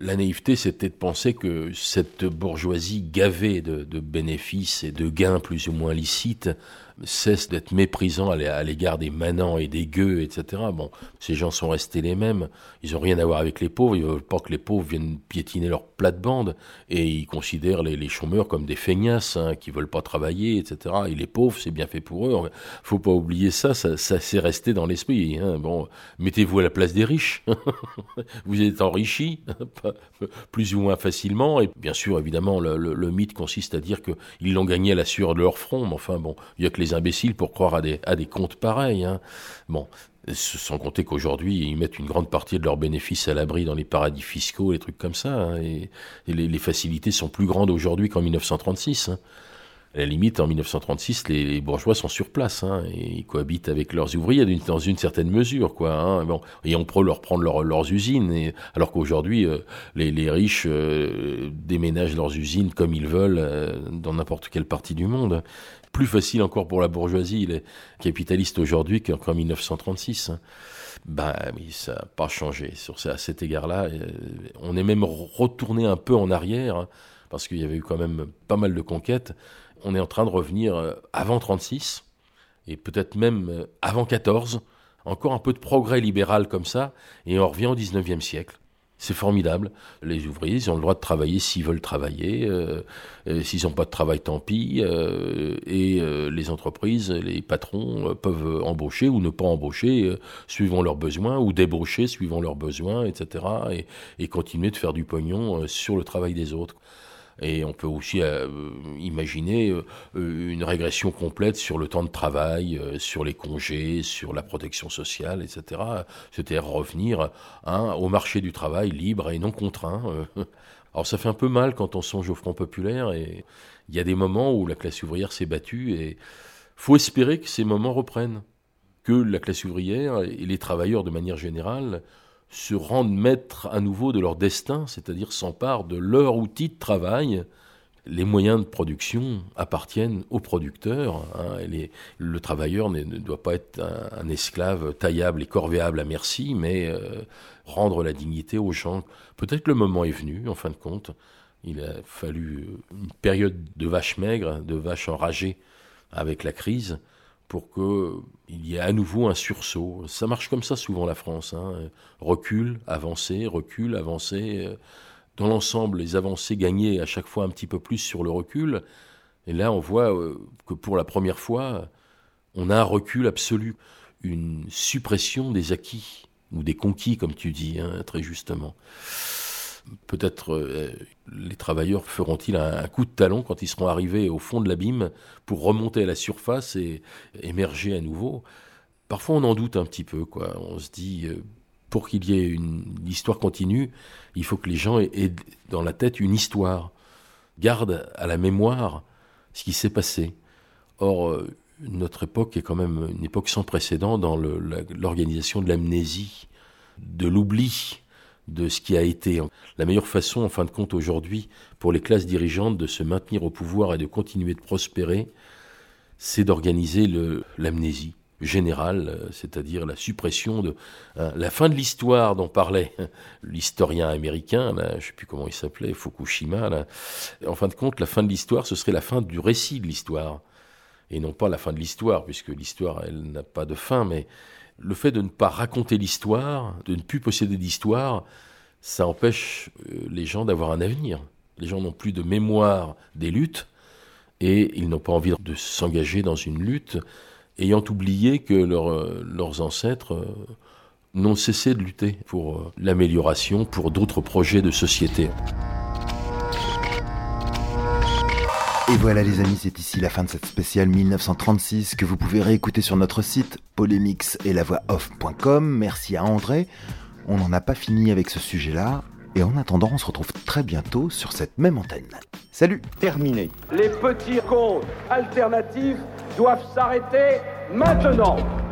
La naïveté, c'était de penser que cette bourgeoisie gavée de, de bénéfices et de gains plus ou moins licites cesse d'être méprisant à l'égard des manants et des gueux, et cetera. Bon, ces gens sont restés les mêmes. Ils n'ont rien à voir avec les pauvres. Ils ne veulent pas que les pauvres viennent piétiner leur plate-bande. Et ils considèrent les, les chômeurs comme des feignasses, hein, qui ne veulent pas travailler, et cetera. Et les pauvres, c'est bien fait pour eux. Il ne faut pas oublier ça. Ça, ça c'est resté dans l'esprit. Hein. Bon, mettez-vous à la place des riches. Vous êtes enrichis, plus ou moins facilement. Et bien sûr, évidemment, le, le, le mythe consiste à dire qu'ils l'ont gagné à la sueur de leur front. Mais enfin, bon, il n'y a que les imbéciles pour croire à des, à des comptes pareils. Hein. Bon, sans compter qu'aujourd'hui, ils mettent une grande partie de leurs bénéfices à l'abri dans les paradis fiscaux, les trucs comme ça. Hein, et et les, les facilités sont plus grandes aujourd'hui qu'en dix-neuf cent trente-six. Hein. À la limite, en dix-neuf cent trente-six, les, les bourgeois sont sur place, hein, et ils cohabitent avec leurs ouvriers d'une, dans une certaine mesure, quoi. Hein, bon, et on peut leur prendre leur, leurs usines, et, alors qu'aujourd'hui, euh, les, les riches euh, déménagent leurs usines comme ils veulent euh, dans n'importe quelle partie du monde. Plus facile encore pour la bourgeoisie, les capitalistes aujourd'hui qu'en, qu'en dix-neuf cent trente-six. Hein. Ben oui, ça n'a pas changé sur ça, à cet égard-là. Euh, on est même retourné un peu en arrière, hein, parce qu'il y avait eu quand même pas mal de conquêtes. On est en train de revenir avant trente-six, et peut-être même avant quatorze, encore un peu de progrès libéral comme ça, et on revient au dix-neuvième siècle. C'est formidable. Les ouvriers, ils ont le droit de travailler s'ils veulent travailler, euh, euh, s'ils n'ont pas de travail, tant pis, euh, et euh, les entreprises, les patrons euh, peuvent embaucher ou ne pas embaucher, euh, suivant leurs besoins, ou débaucher suivant leurs besoins, et cetera, et, et continuer de faire du pognon euh, sur le travail des autres. Et on peut aussi euh, imaginer euh, une régression complète sur le temps de travail, euh, sur les congés, sur la protection sociale, et cetera. C'est-à-dire revenir hein, au marché du travail libre et non contraint. Euh. Alors ça fait un peu mal quand on songe au Front populaire, et il y a des moments où la classe ouvrière s'est battue, et faut espérer que ces moments reprennent, que la classe ouvrière et les travailleurs de manière générale se rendent maîtres à nouveau de leur destin, c'est-à-dire s'emparent de leur outil de travail. Les moyens de production appartiennent aux producteurs. Hein, et les, le travailleur ne, ne doit pas être un, un esclave taillable et corvéable à merci, mais euh, rendre la dignité aux gens. Peut-être que le moment est venu, en fin de compte. Il a fallu une période de vaches maigres, de vaches enragées avec la crise, pour qu'il y ait à nouveau un sursaut. Ça marche comme ça souvent la France. Hein. Recul, avancée, recul, avancée. Dans l'ensemble, les avancées gagnaient à chaque fois un petit peu plus sur le recul. Et là, on voit que pour la première fois, on a un recul absolu. Une suppression des acquis, ou des conquis, comme tu dis, hein, très justement. Peut-être euh, les travailleurs feront-ils un, un coup de talon quand ils seront arrivés au fond de l'abîme pour remonter à la surface et émerger à nouveau. Parfois on en doute un petit peu, quoi. On se dit, euh, pour qu'il y ait une histoire continue, il faut que les gens aient, aient dans la tête une histoire, gardent à la mémoire ce qui s'est passé. Or, euh, notre époque est quand même une époque sans précédent dans le, la, l'organisation de l'amnésie, de l'oubli de ce qui a été. La meilleure façon, en fin de compte, aujourd'hui, pour les classes dirigeantes de se maintenir au pouvoir et de continuer de prospérer, c'est d'organiser le, l'amnésie générale, c'est-à-dire la suppression de... Hein, la fin de l'histoire dont parlait l'historien américain, là, je ne sais plus comment il s'appelait, Fukushima, là. En fin de compte, la fin de l'histoire, ce serait la fin du récit de l'histoire, et non pas la fin de l'histoire, puisque l'histoire, elle n'a pas de fin, mais... Le fait de ne pas raconter l'histoire, de ne plus posséder d'histoire, ça empêche les gens d'avoir un avenir. Les gens n'ont plus de mémoire des luttes et ils n'ont pas envie de s'engager dans une lutte, ayant oublié que leur, leurs ancêtres n'ont cessé de lutter pour l'amélioration, pour d'autres projets de société. Et voilà les amis, c'est ici la fin de cette spéciale dix-neuf cent trente-six que vous pouvez réécouter sur notre site polémix et la voix off point com. Merci à André. On n'en a pas fini avec ce sujet-là. Et en attendant, on se retrouve très bientôt sur cette même antenne. Salut. Terminé. Les petits comptes alternatifs doivent s'arrêter maintenant.